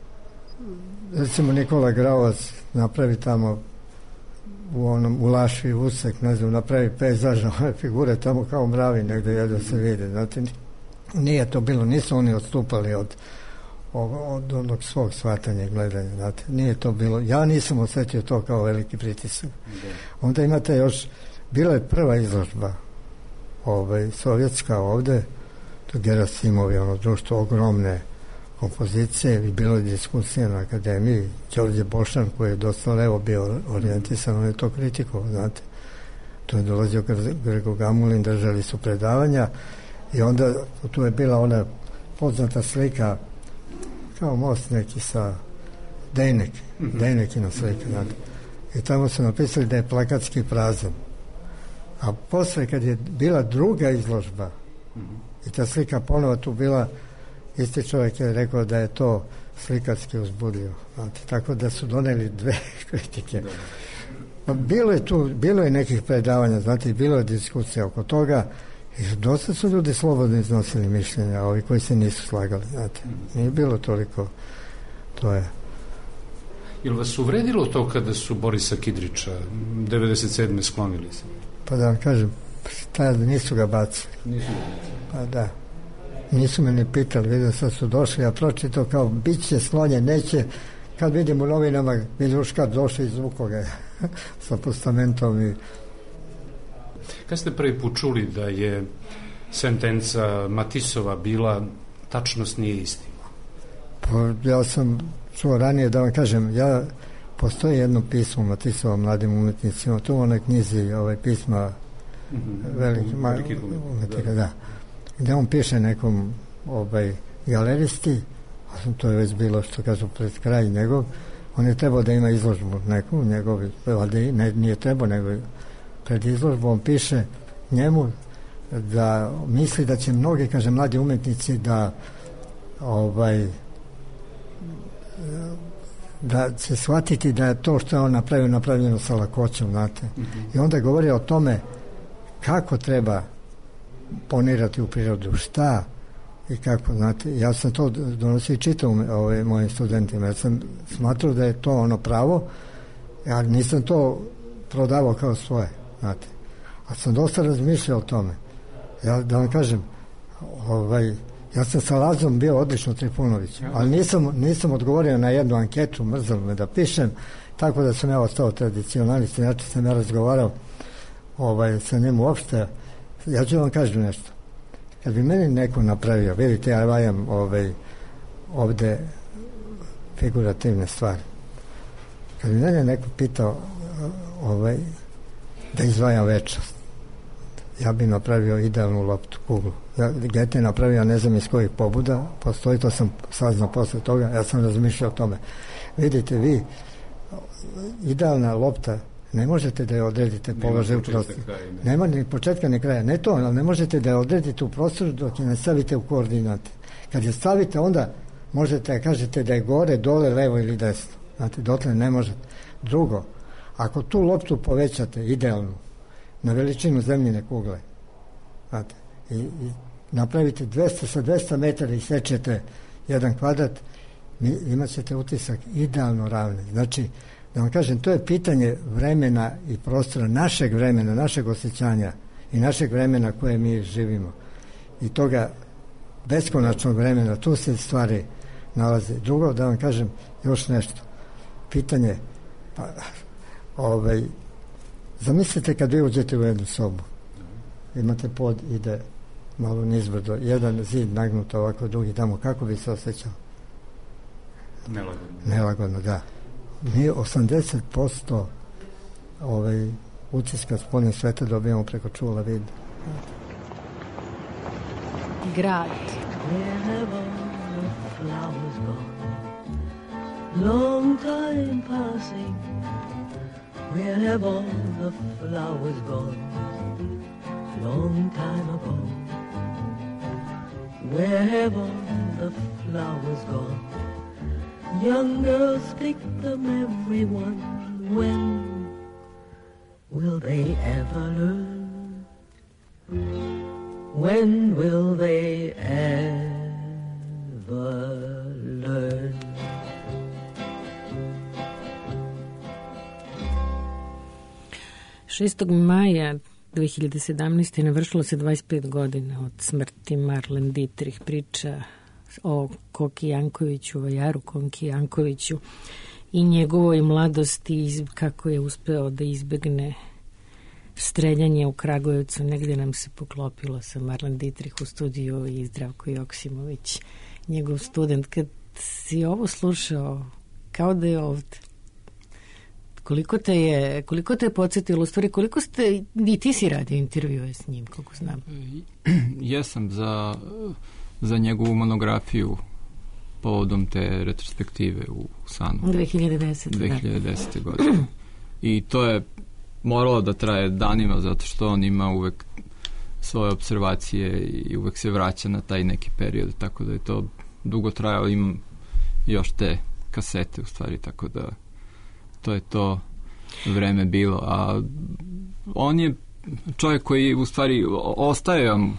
Speaker 4: recimo Nikola Grauvac napravi tamo u onom, u Lašvi usek, ne znam, napravi pejzaža, ove figure tamo kao mravi negde jedno se vide, znate. Nije to bilo, nisu oni odstupali od od onog svog shvatanja i gledanja, znate. Nije to bilo, ja nisam osjetio to kao veliki pritisak. Da. Onda imate još, bila je prva izložba ovaj, sovjetska ovde, to Gerasimovi, ono društvo, ogromne kompozicije i bilo je diskusija na akademiji. Đorđe Bošan, koji je dosta levo bio orijentisan, on je to kritikovao, znate. To je dolazio Grgo Gamulin, držali su predavanja i onda tu je bila ona poznata slika kao most neki sa Dejnek, mm-hmm. Dejnekina slika, znate. I tamo su napisali da je plakatski prazan. A posle kad je bila druga izložba mm-hmm. i ta slika ponovo tu bila, isti čovjek je rekao da je to slikarski uzbudio. Znate, tako da su doneli dve kritike. Pa bilo je tu, bilo je nekih predavanja, znate, bilo je diskusija oko toga i dosta su ljudi slobodno iznosili mišljenja, ovi koji se nisu slagali, znate. Nije bilo toliko, to je.
Speaker 3: Jel vas uvredilo to kada su Borisa Kidrića devedeset sedme sklonili se?
Speaker 4: Pa da vam kažem, tada nisu ga bacili.
Speaker 3: Nisu ga bacili?
Speaker 4: Pa da. Nisu me ni pitali, vidio sad su došli, ja pročitao kao bit će sklonjen, neće, kad vidim u novinama Miljuška došli iz Vukoga sa postamentom i...
Speaker 3: Kad ste prvi put čuli da je sentenca Matisova bila tačnost nije istina?
Speaker 4: Pa ja sam čuo ranije, da vam kažem, ja postoji jedno pismo Matisova mladim umetnicima, to u onoj knjizi ovaj, pisma mm-hmm. veliki, ma, umetnika, da. da. Gde on piše nekom ovaj, galeristi, a to je već bilo što kažu pred kraj njegov, on je trebao da ima izložbu neku, njegovi, ne, nije trebao, nego pred izložbom piše njemu da misli da će mnogi, kaže, mladi umetnici da ovaj da će shvatiti da je to što je on napravio napravljeno sa lakoćom, znate. Mm-hmm. I onda govori o tome kako treba ponirati u prirodu, šta i kako, znate. Ja sam to donosio i čitao ove, mojim studentima, ja sam smatrao da je to ono pravo, ja nisam to prodavao kao svoje, znate. A sam dosta razmišljao o tome. Ja da vam kažem, ovaj, ja sam sa Lazom bio odlično Trifunović, ali nisam, nisam odgovorio na jednu anketu, mrzalo me da pišem, tako da sam ja ostao tradicionalist, inače sam ja razgovarao ovaj, sa njim uopšte. Ja ću vam kažem nešto. Kad bi meni neko napravio, vidite, ja vajam ovaj, ovde figurativne stvari. Kad bi mene neko pitao ovaj, da izvajam večnost, ja bi napravio idealnu loptu, kuglu. Ja, Gete je napravio, ne znam iz kojih pobuda, postoji, to sam saznao posle toga, ja sam razmišljao o tome. Vidite, vi, idealna lopta, ne možete da je odredite položaj u prostoru. Ne. Nema ni početka ni kraja. Ne to, ali ne možete da je odredite u prostoru dok je ne stavite u koordinate. Kad je stavite, onda možete da kažete da je gore, dole, levo ili desno. Znate, dotle ne možete. Drugo, ako tu loptu povećate idealnu na veličinu zemljine kugle, znate, i, i napravite dvesta sa dvesta metara i sečete jedan kvadrat, imat ćete utisak idealno ravne. Znači, Da vam kažem, to je pitanje vremena i prostora, našeg vremena, našeg osjećanja i našeg vremena koje mi živimo. I toga beskonačnog vremena, tu se stvari nalaze. Drugo, da vam kažem još nešto. Pitanje, pa, ovaj, zamislite kad vi uđete u jednu sobu, imate pod, ide malo nizbrdo, jedan zid nagnut ovako, drugi tamo, kako bi se osjećao?
Speaker 3: Nelagodno.
Speaker 4: Nelagodno, da. Mi osamdeset posto ovaj, utiska spoljnog sveta dobijamo preko čula vida.
Speaker 2: Grad.
Speaker 1: Long time passing, where have all the flowers gone? Long time ago, where have all the flowers gone? Young girls pick them, everyone. When will they ever learn? When will they ever learn?
Speaker 2: šestog maja dve hiljade sedamnaeste. navršilo se dvadeset pet godina od smrti Marlene Dietrich. Priča o Koki Jankoviću, Vajaru Konki Jankoviću i njegovoj mladosti, kako je uspeo da izbegne streljanje u Kragujevcu. Negdje nam se poklopilo sa Marlene Dietrich u studiju i Zdravko Joksimović, njegov student. Kad si ovo slušao, kao da je ovdje, koliko te je, koliko te je podsjetilo, u stvari, koliko ste, i ti si radio intervjue s njim, koliko znam?
Speaker 5: Jesam za, za njegovu monografiju povodom te retrospektive u Sanu.
Speaker 2: dve hiljade desete.
Speaker 5: dve hiljade desete. godine. I to je moralo da traje danima, zato što on ima uvek svoje observacije i uvek se vraća na taj neki period, tako da je to dugo trajalo. Imam još te kasete, u stvari, tako da to je to vreme bilo. A on je čovjek koji, u stvari, ostaje vam,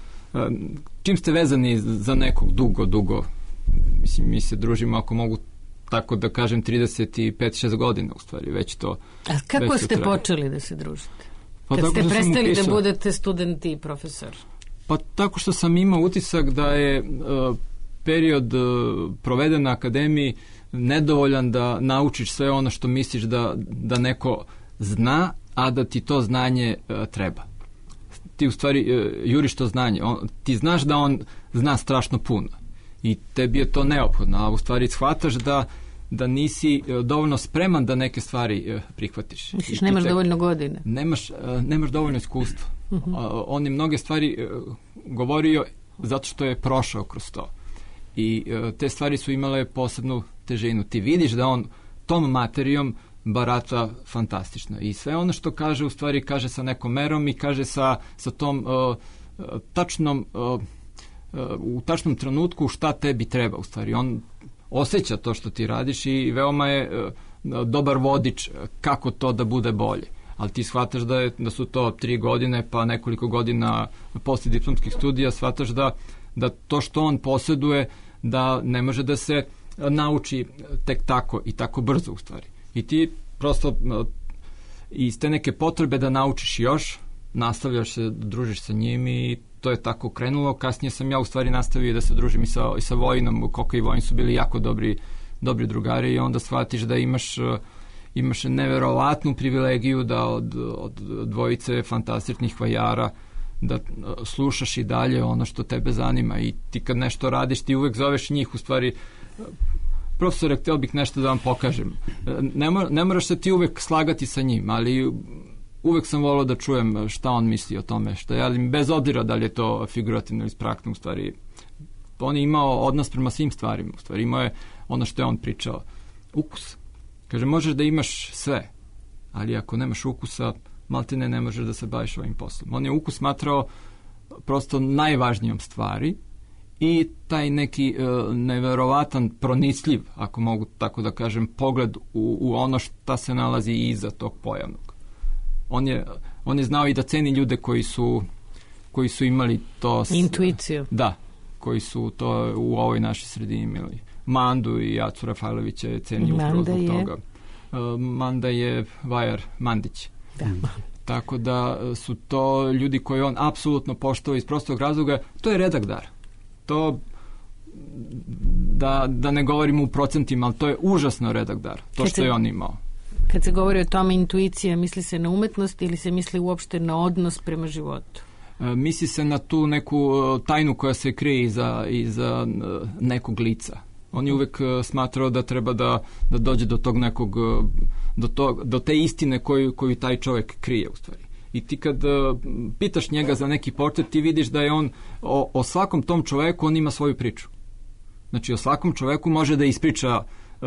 Speaker 5: čim ste vezani za nekog dugo, dugo, mislim, mi se družimo, ako mogu tako da kažem, trideset pet šest godina, u stvari, već to.
Speaker 2: A kako ste traje. počeli da se družite?
Speaker 5: Pa
Speaker 2: kad ste prestali
Speaker 5: upisao,
Speaker 2: da budete studenti i profesor?
Speaker 5: Pa tako što sam imao utisak da je uh, period uh, proveden na akademiji nedovoljan da naučiš sve ono što misliš da, da neko zna, a da ti to znanje uh, treba. Ti u stvari uh, juriš to znanje. On, ti znaš da on zna strašno puno i tebi je to neophodno, a u stvari shvataš da, da nisi uh, dovoljno spreman da neke stvari uh, prihvatiš.
Speaker 2: Misliš, nemaš tek, dovoljno godine?
Speaker 5: Nemaš, uh, nemaš dovoljno iskustva. Uh-huh. Uh, on je mnoge stvari uh, govorio zato što je prošao kroz to. I uh, te stvari su imale posebnu težinu. Ti vidiš da on tom materijom barata fantastično. I sve ono što kaže, u stvari kaže sa nekom merom i kaže sa, sa tom uh, tačnom uh, u tačnom trenutku šta tebi treba, u stvari. On osjeća to što ti radiš i veoma je uh, dobar vodič kako to da bude bolje. Ali ti shvataš da, je, da su to tri godine pa nekoliko godina posle diplomskih studija, shvataš da, da to što on posjeduje da ne može da se nauči tek tako i tako brzo, u stvari. I ti prosto uh, iz te neke potrebe da naučiš još, nastavljaš se, družiš sa njim i to je tako krenulo. Kasnije sam ja u stvari nastavio da se družim i sa, i sa Vojinom. Koka i Vojin su bili jako dobri, dobri drugari i onda shvatiš da imaš, imaš neverovatnu privilegiju da od, od dvojice fantastičnih vajara da slušaš i dalje ono što tebe zanima i ti kad nešto radiš ti uvek zoveš njih, u stvari profesore, htio bih nešto da vam pokažem. Ne, mora, ne moraš se ti uvek slagati sa njim, ali uvek sam volao da čujem šta on misli o tome, što ja, bez obzira da li je to figurativno ili sprakno, u stvari. On je imao odnos prema svim stvarima, u stvari. Imao je ono što je on pričao. Ukus. Kaže, možeš da imaš sve, ali ako nemaš ukusa, maltene ne možeš da se baviš ovim poslom. On je ukus smatrao prosto najvažnijom stvari i taj neki uh, neverovatan, pronicljiv, ako mogu tako da kažem, pogled u, u ono šta se nalazi iza tog pojavnog. On je, on je znao i da ceni ljude koji su, koji su imali to... S,
Speaker 2: intuiciju.
Speaker 5: Da, koji su to u ovoj našoj sredini imali. Mandu i Acu Rafailovića je cenio upravo zbog toga. Manda je Vajar Mandić.
Speaker 2: Da.
Speaker 5: Tako da su to ljudi koji on apsolutno poštovao iz prostog razloga. To je redak dar. To da, da ne govorimo u procentima, ali to je užasno redak dar. To što je on imao.
Speaker 2: Kad se govori o tome intuicija, misli se na umetnost ili se misli uopšte na odnos prema životu?
Speaker 5: E, misli se na tu neku tajnu koja se krije iza, iza nekog lica. On je uvek smatrao da treba da, da dođe do tog nekog, do, tog, do te istine koju, koju taj čovjek krije u stvari. I ti kad uh, pitaš njega za neki portret, ti vidiš da je on o, o svakom tom čoveku on ima svoju priču. Znači o svakom čoveku može da ispriča uh,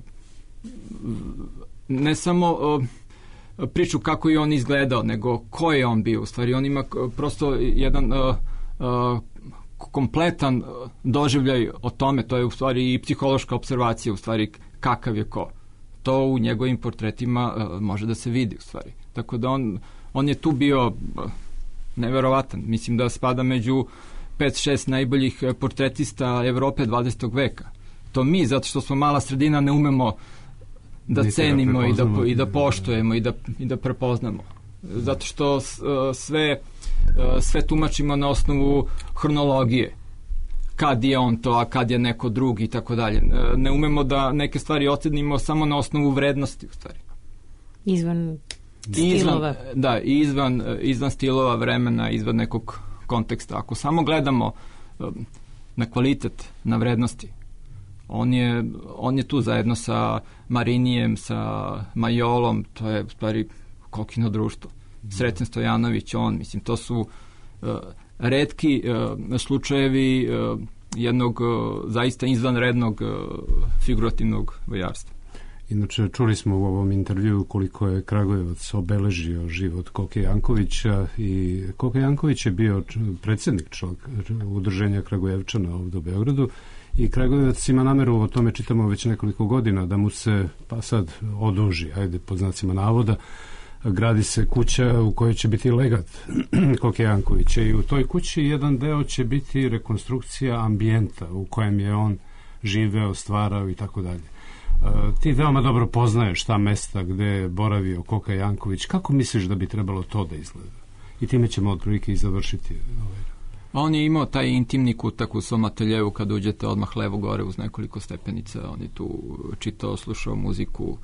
Speaker 5: ne samo uh, priču kako je on izgledao, nego ko je on bio. U stvari on ima prosto jedan uh, uh, kompletan doživljaj o tome, to je u stvari i psihološka observacija u stvari kakav je ko. To u njegovim portretima uh, može da se vidi u stvari. Tako da on, on je tu bio uh, neverovatan. Mislim da spada među pet šest najboljih portretista Evrope dvadesetog veka. To mi, zato što smo mala sredina, ne umemo da Niti cenimo da i, da, i da poštujemo i da, i da prepoznamo. Zato što uh, sve, uh, sve tumačimo na osnovu hronologije. Kad je on to, a kad je neko drugi i tako dalje. Ne umemo da neke stvari ocenimo samo na osnovu vrednosti u stvari.
Speaker 2: Izvan stilova.
Speaker 5: Izvan, da, izvan, izvan stilova, vremena, izvan nekog konteksta. Ako samo gledamo um, na kvalitet, na vrednosti, on je, on je tu zajedno sa Marinijem, sa Majolom, to je u stvari kokino društvo. Sreten Stojanović, on, mislim, to su uh, retki uh, slučajevi uh, jednog uh, zaista izvanrednog uh, figurativnog vojarstva.
Speaker 3: Inače, čuli smo u ovom intervju koliko je Kragujevac obeležio život Koke Jankovića i Koke Janković je bio predsjednik čovjek, udruženja Kragujevčana ovdje u Beogradu i Kragujevac ima nameru, o tome čitamo već nekoliko godina, da mu se pa sad oduži, ajde pod znacima navoda, gradi se kuća u kojoj će biti legat Koke Jankovića i u toj kući jedan deo će biti rekonstrukcija ambijenta u kojem je on živeo, stvarao i tako dalje. Ti veoma dobro poznaješ ta mesta gde je boravio Koka Janković. Kako misliš da bi trebalo to da izgleda? I time ćemo otprilike i završiti.
Speaker 5: On je imao taj intimni kutak u svom ateljevu kad uđete odmah levo gore uz nekoliko stepenica. On je tu čitao, slušao muziku.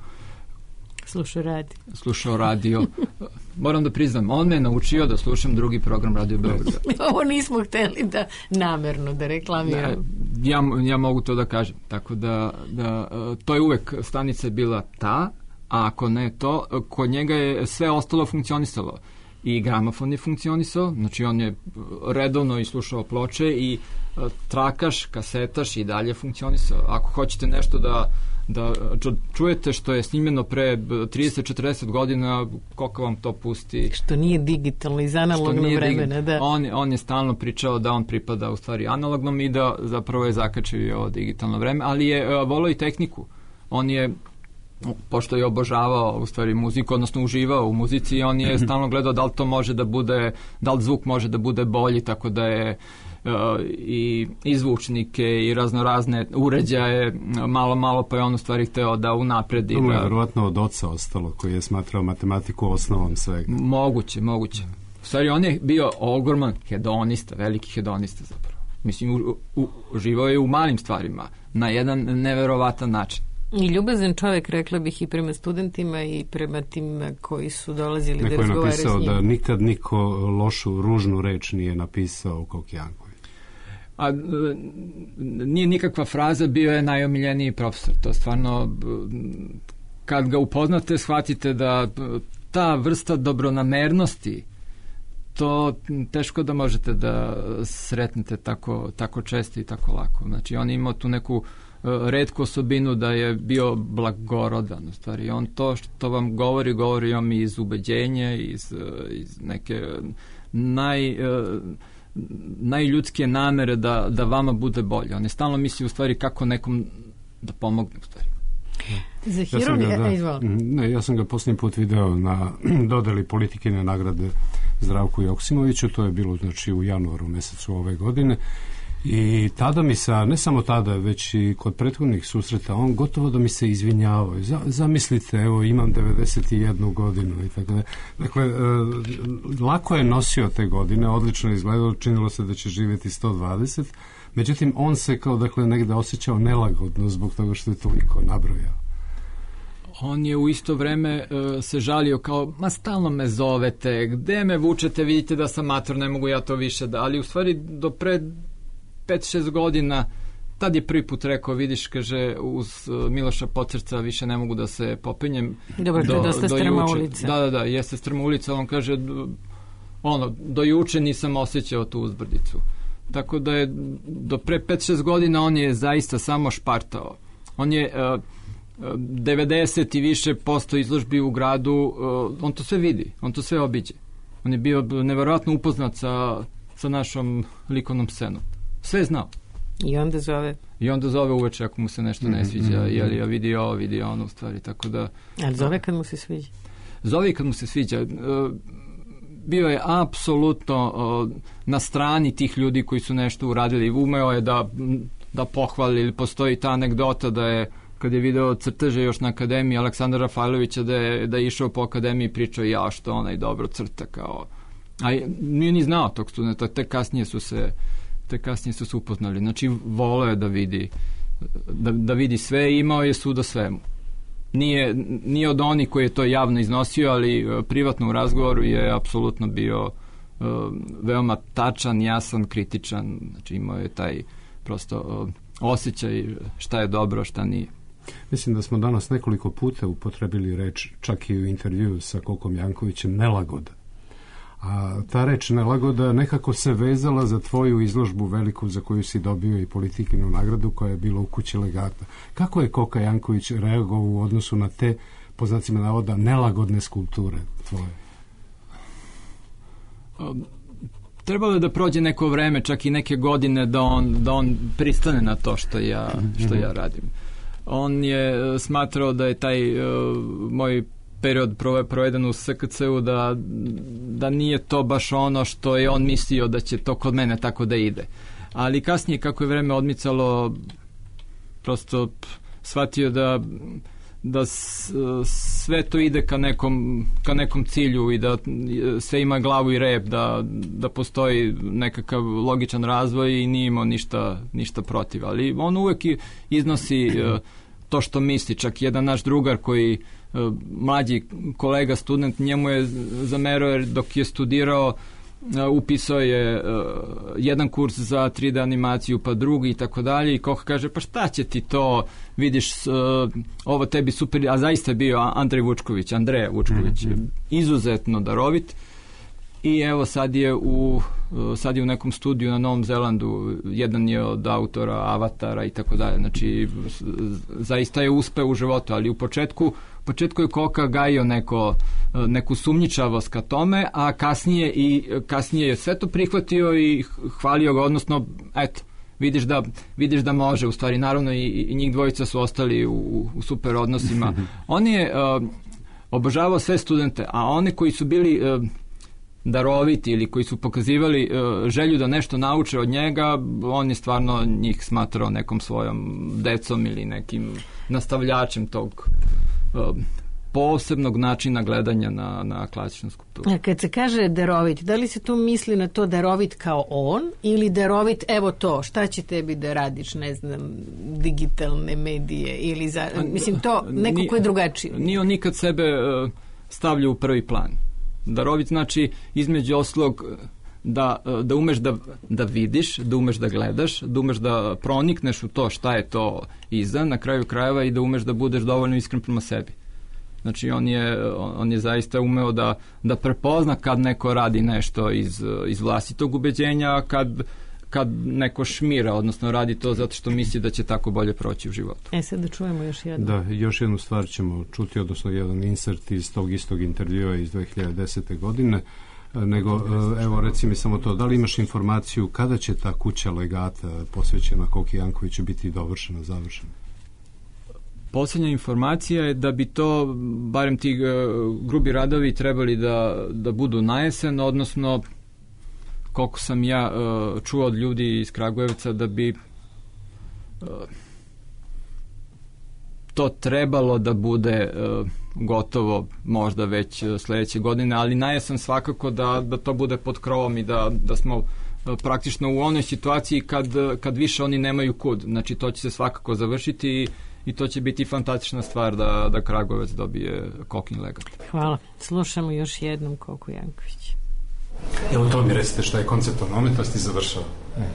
Speaker 2: Slušao radio.
Speaker 5: Slušao radio. Moram da priznam, on me je naučio da slušam drugi program Radio Beograda.
Speaker 2: Ovo nismo hteli da namerno da reklamiramo.
Speaker 5: Da, ja, ja mogu to da kažem. Tako da, da to je uvek, stanica je bila ta, a ako ne to, kod njega je sve ostalo funkcionisalo. I gramofon je funkcionisao, znači on je redovno i slušao ploče i trakaš, kasetaš i dalje funkcionisao. Ako hoćete nešto da da čujete što je snimljeno pre trideset četrdeset godina, koliko vam to pusti.
Speaker 2: Što nije digitalno iz analognog vremena, da.
Speaker 5: On, on je stalno pričao da on pripada u stvari analognom i da zapravo je zakačio digitalno vreme, ali je volao i tehniku. On je, pošto je obožavao u stvari muziku, odnosno uživao u muzici, on je stalno gledao da li to može da bude, da li zvuk može da bude bolji, tako da je Uh, i, i zvučnike i raznorazne uređaje malo malo pa je on u stvari hteo da unapredi.
Speaker 3: To je verovatno od oca ostalo koji je smatrao matematiku osnovom svega.
Speaker 5: Moguće, moguće. U stvari on je bio ogroman hedonista, veliki hedonista zapravo. Mislim, u, u, uživao je u malim stvarima na jedan neverovatan način.
Speaker 2: I ljubazan čovjek, rekla bih, i prema studentima i prema tim koji su dolazili
Speaker 3: Neko
Speaker 2: da razgovaraju s njim.
Speaker 3: Neko je napisao da nikad niko lošu, ružnu reč nije napisao Koki Janković.
Speaker 5: A nije nikakva fraza, bio je najomiljeniji profesor. To stvarno, kad ga upoznate, shvatite da ta vrsta dobronamernosti, to teško da možete da sretnete tako, tako često i tako lako. Znači, on je imao tu neku retku osobinu da je bio blagorodan. U stvari, on to što vam govori, govori vam iz ubeđenja, iz, iz neke naj... najljudskije namere da, da vama bude bolje. On je stalno misli u stvari kako nekom da pomogne u stvari.
Speaker 2: Za hirurg, ja
Speaker 3: ja, da, ne, ja sam ga posljednji put video na dodeli politikine nagrade Zdravku Joksimoviću, to je bilo znači u januaru mesecu ove godine I tada mi se, ne samo tada, već i kod prethodnih susreta, on gotovo da mi se izvinjavao. Z, zamislite, evo, imam devedeset jednu godinu i tako da. Dakle, e, lako je nosio te godine, odlično izgledalo, činilo se da će živjeti sto dvadeset, međutim, on se kao, dakle, negde osjećao nelagodno zbog toga što je toliko nabrojao.
Speaker 5: On je u isto vreme uh, se žalio kao, ma stalno me zovete, gde me vučete, vidite da sam mator, ne mogu ja to više da, ali u stvari do pre pet šest godina, tad je prvi put rekao, vidiš, kaže, uz uh, Miloša Pocerca više ne mogu da se popenjem.
Speaker 2: Dobro, to je dosta do strma juče. Ulica.
Speaker 5: Da, da, da, jeste strma ulica, on kaže, ono, do juče nisam osjećao tu uzbrdicu. Tako da je do pre pet šest godina on je zaista samo špartao. On je uh, devedeset i više posto izložbi u gradu, uh, on to sve vidi, on to sve obiđe. On je bio neverovatno upoznat sa, sa našom likovnom scenom. Sve je znao.
Speaker 2: I onda zove?
Speaker 5: I onda zove uveče ako mu se nešto ne sviđa, mm-hmm. jeli ja vidi ovo, vidi ono u stvari, tako da...
Speaker 2: Ali zove kad mu se sviđa?
Speaker 5: Zove i kad mu se sviđa. Uh, bio je apsolutno uh, na strani tih ljudi koji su nešto uradili. Umeo je da, da pohvali, ili postoji ta anegdota da je kad je video crteže još na akademiji Aleksandra Rafajlovića da je, da je išao po akademiji i pričao ja što onaj dobro crta kao... A nije ni znao tog studenta, te kasnije su se te kasnije su se upoznali. Znači voleo je da vidi da, da vidi sve i imao je sud o svemu. Nije, nije od onih koji je to javno iznosio, ali privatno u razgovoru je apsolutno bio uh, veoma tačan, jasan, kritičan. Znači imao je taj prosto uh, osjećaj šta je dobro, šta nije.
Speaker 3: Mislim da smo danas nekoliko puta upotrebili reč, čak i u intervju sa Kokom Jankovićem, nelagoda. A ta reč nelagoda nekako se vezala za tvoju izložbu veliku za koju si dobio i Politikinu nagradu koja je bila u kući Legata. Kako je Koka Janković reagovao u odnosu na te, po znacima navoda, nelagodne skulpture tvoje?
Speaker 5: Um. Trebalo je da prođe neko vreme, čak i neke godine da on, da on pristane na to što ja, što ja radim. On je smatrao da je taj uh, moj period proveden u S K C-u da, da nije to baš ono što je on mislio da će to kod mene tako da ide. Ali kasnije kako je vreme odmicalo prosto shvatio da da sve to ide ka nekom, ka nekom cilju i da sve ima glavu i rep, da, da postoji nekakav logičan razvoj i nije imao ništa, ništa protiv. Ali on uvek iznosi to što misli. Čak jedan naš drugar koji mlađi kolega, student, njemu je zamerao jer dok je studirao upisao je uh, jedan kurs za tri D animaciju pa drugi i tako dalje i Koka kaže pa šta će ti to vidiš uh, ovo tebi super, a zaista je bio Andrej Vučković, Andreja Vučković mm-hmm. izuzetno darovit i evo sad je u uh, sad je u nekom studiju na Novom Zelandu, jedan je od autora Avatara i tako dalje, znači zaista je uspeo u životu, ali u početku u početku je Koka gajio neko, neku sumnjičavost ka tome, a kasnije i kasnije je sve to prihvatio i hvalio ga, odnosno eto, vidiš da, vidiš da može, u stvari naravno i, i njih dvojica su ostali u, u super odnosima. On je uh, obožavao sve studente, a one koji su bili uh, daroviti ili koji su pokazivali uh, želju da nešto nauče od njega, on je stvarno njih smatrao nekom svojom decom ili nekim nastavljačem tog uh, posebnog načina gledanja na, na klasičnu skulpturu.
Speaker 2: A kad se kaže darovit, da li se tu misli na to darovit kao on ili darovit, evo to, šta će tebi da radiš, ne znam, digitalne medije ili za, mislim to neko ko je drugačiji.
Speaker 5: Nije on nikad sebe uh, stavlja u prvi plan. Darovit znači između oslog da, da umeš da, da vidiš, da umeš da gledaš, da umeš da pronikneš u to šta je to iza, na kraju krajeva i da umeš da budeš dovoljno iskren prema sebi. Znači on je, on je zaista umeo da, da prepozna kad neko radi nešto iz, iz vlastitog ubeđenja, kad, kad neko šmira, odnosno radi to zato što misli da će tako bolje proći u životu.
Speaker 2: E sad da čujemo još jednu.
Speaker 3: Da, još jednu stvar ćemo čuti, odnosno jedan insert iz tog istog intervjua iz dve hiljade desete. godine, nego evo reci mi samo to, da li imaš informaciju kada će ta kuća Legata posvećena Koki Jankoviću biti dovršena, završena?
Speaker 5: Posljednja informacija je da bi to, barem ti grubi radovi trebali da, da budu na jesen, odnosno koliko sam ja uh, čuo od ljudi iz Kragujevca da bi uh, to trebalo da bude uh, gotovo možda već uh, sledeće godine, ali najesen svakako da, da to bude pod krovom i da, da smo uh, praktično u onoj situaciji kad, kad više oni nemaju kud. Znači to će se svakako završiti i, i to će biti fantastična stvar da, da Kragujevac dobije Kokin legat.
Speaker 2: Hvala. Slušamo još jednom Koku Janković.
Speaker 3: Evo to mi recite šta je konceptualna umetnost i završava.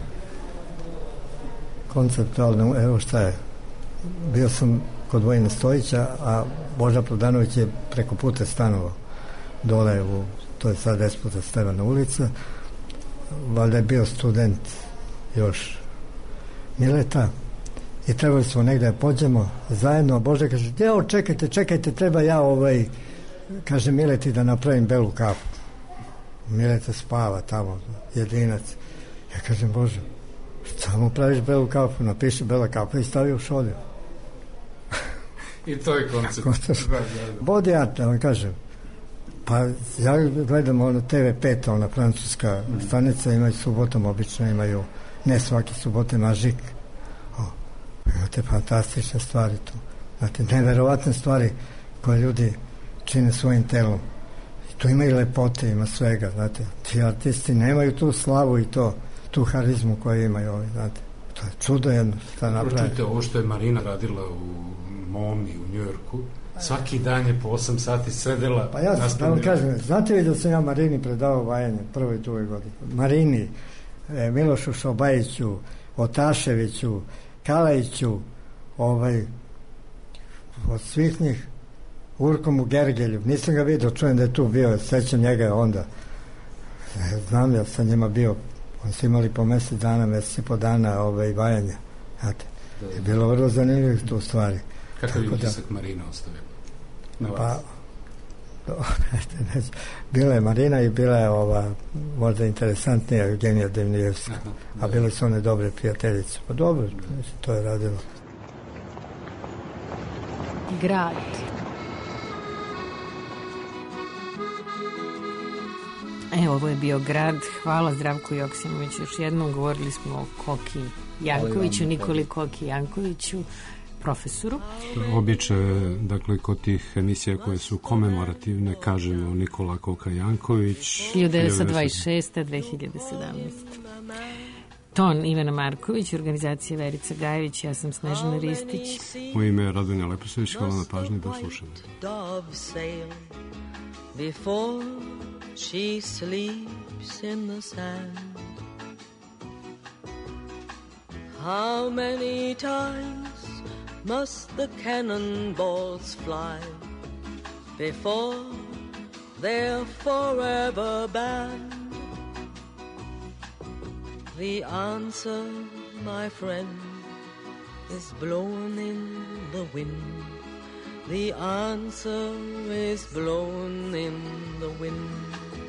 Speaker 4: Konceptualno, evo šta je. Bio sam kod Vojina Stojića, a Boža Prodanović je preko puta stanovao dole u, to je sad Despota Stevana ulica. Valjda je bio student još Mileta i trebali smo negde da pođemo zajedno, a Boža kaže, evo čekajte, čekajte, treba ja ovaj, kaže Mileti da napravim belu kafu. Mileta spava tamo, jedinac. Ja kažem, Bože, samo praviš belu kafu, napiši bela kafa i stavi u šolju.
Speaker 3: I to je koncept.
Speaker 4: Bodi ja, da vam kažem. Pa ja gledam ono te ve pet, ona francuska stanica, imaju subotom, obično imaju, ne svaki subote Mažik. O, imate fantastične stvari tu. Znate, neverovatne stvari koje ljudi čine svojim telom. I tu ima i lepote, ima svega, znate. Ti artisti nemaju tu slavu i to, tu harizmu koju imaju ovi, znate. To je čudo jedno šta napravi.
Speaker 3: Pročujte ovo što je Marina radila u Momi u Njujorku. Svaki dan je po osam sati sedela.
Speaker 4: Pa ja da vam kažem, znate li da sam ja Marini predavao vajanje prvo i druge godine? Marini, e, Milošu Šobajiću, Otaševiću, Kalajiću, ovaj, od svih njih, Urkomu Gergelju. Nisam ga vidio, čujem da je tu bio, sećam njega onda. E, znam ja sa njima bio, oni su imali po mesec dana, mesec i po dana ovaj, vajanja. Znate, je bilo vrlo zanimljivih tu stvari.
Speaker 3: Kakav je utisak Marina ostavila?
Speaker 4: Pa, do, bila je Marina i bila je ova možda interesantnija Eugenija Devnijevska, a bile su one dobre prijateljice. Pa dobro, mislim, to je radilo.
Speaker 2: Grad. Evo, ovo je bio Grad. Hvala Zdravku Joksimoviću. Još jednom govorili smo o Koki Jankoviću, Nikoli Koki Jankoviću, profesoru.
Speaker 3: Običaj, dakle, kod tih emisija koje su komemorativne, kažemo Nikola Koka Janković.
Speaker 2: hiljadu devetsto dvadeset šeste. do dve hiljade sedamnaeste. Ton Ivana Marković, organizacija Verica Gajević, ja sam Snežana Ristić.
Speaker 3: U ime Radovanja Leposavić, hvala na pažnji, do slušanja.
Speaker 1: Before she sleeps in the sand, how many times must the cannonballs fly before they're forever banned? The answer, my friend, is blown in the wind. The answer is blown in the wind.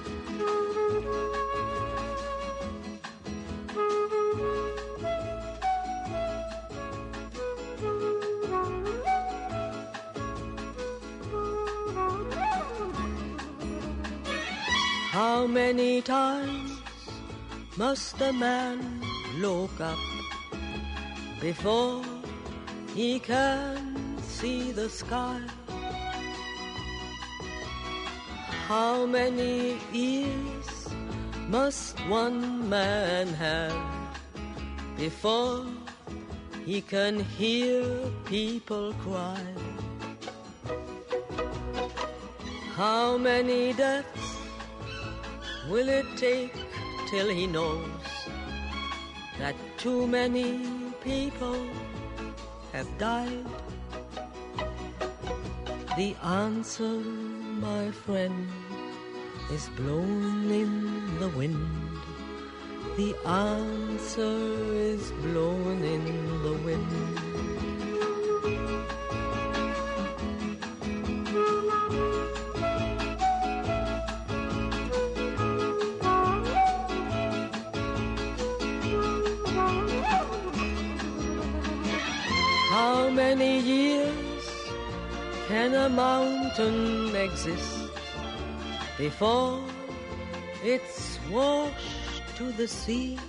Speaker 1: How many times must a man look up before he can see the sky? How many ears must one man have before he can hear people cry? How many deaths will it take till he knows that too many people have died? The answer, my friend, is blown in the wind. The answer is blown in the wind. How many years can a mountain exist before it's washed to the sea.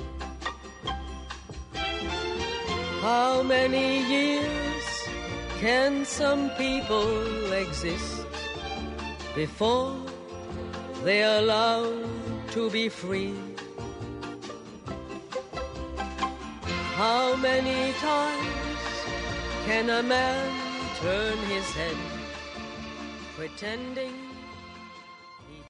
Speaker 1: How many years can some people exist before they are allowed to be free? How many times can a man turn his head pretending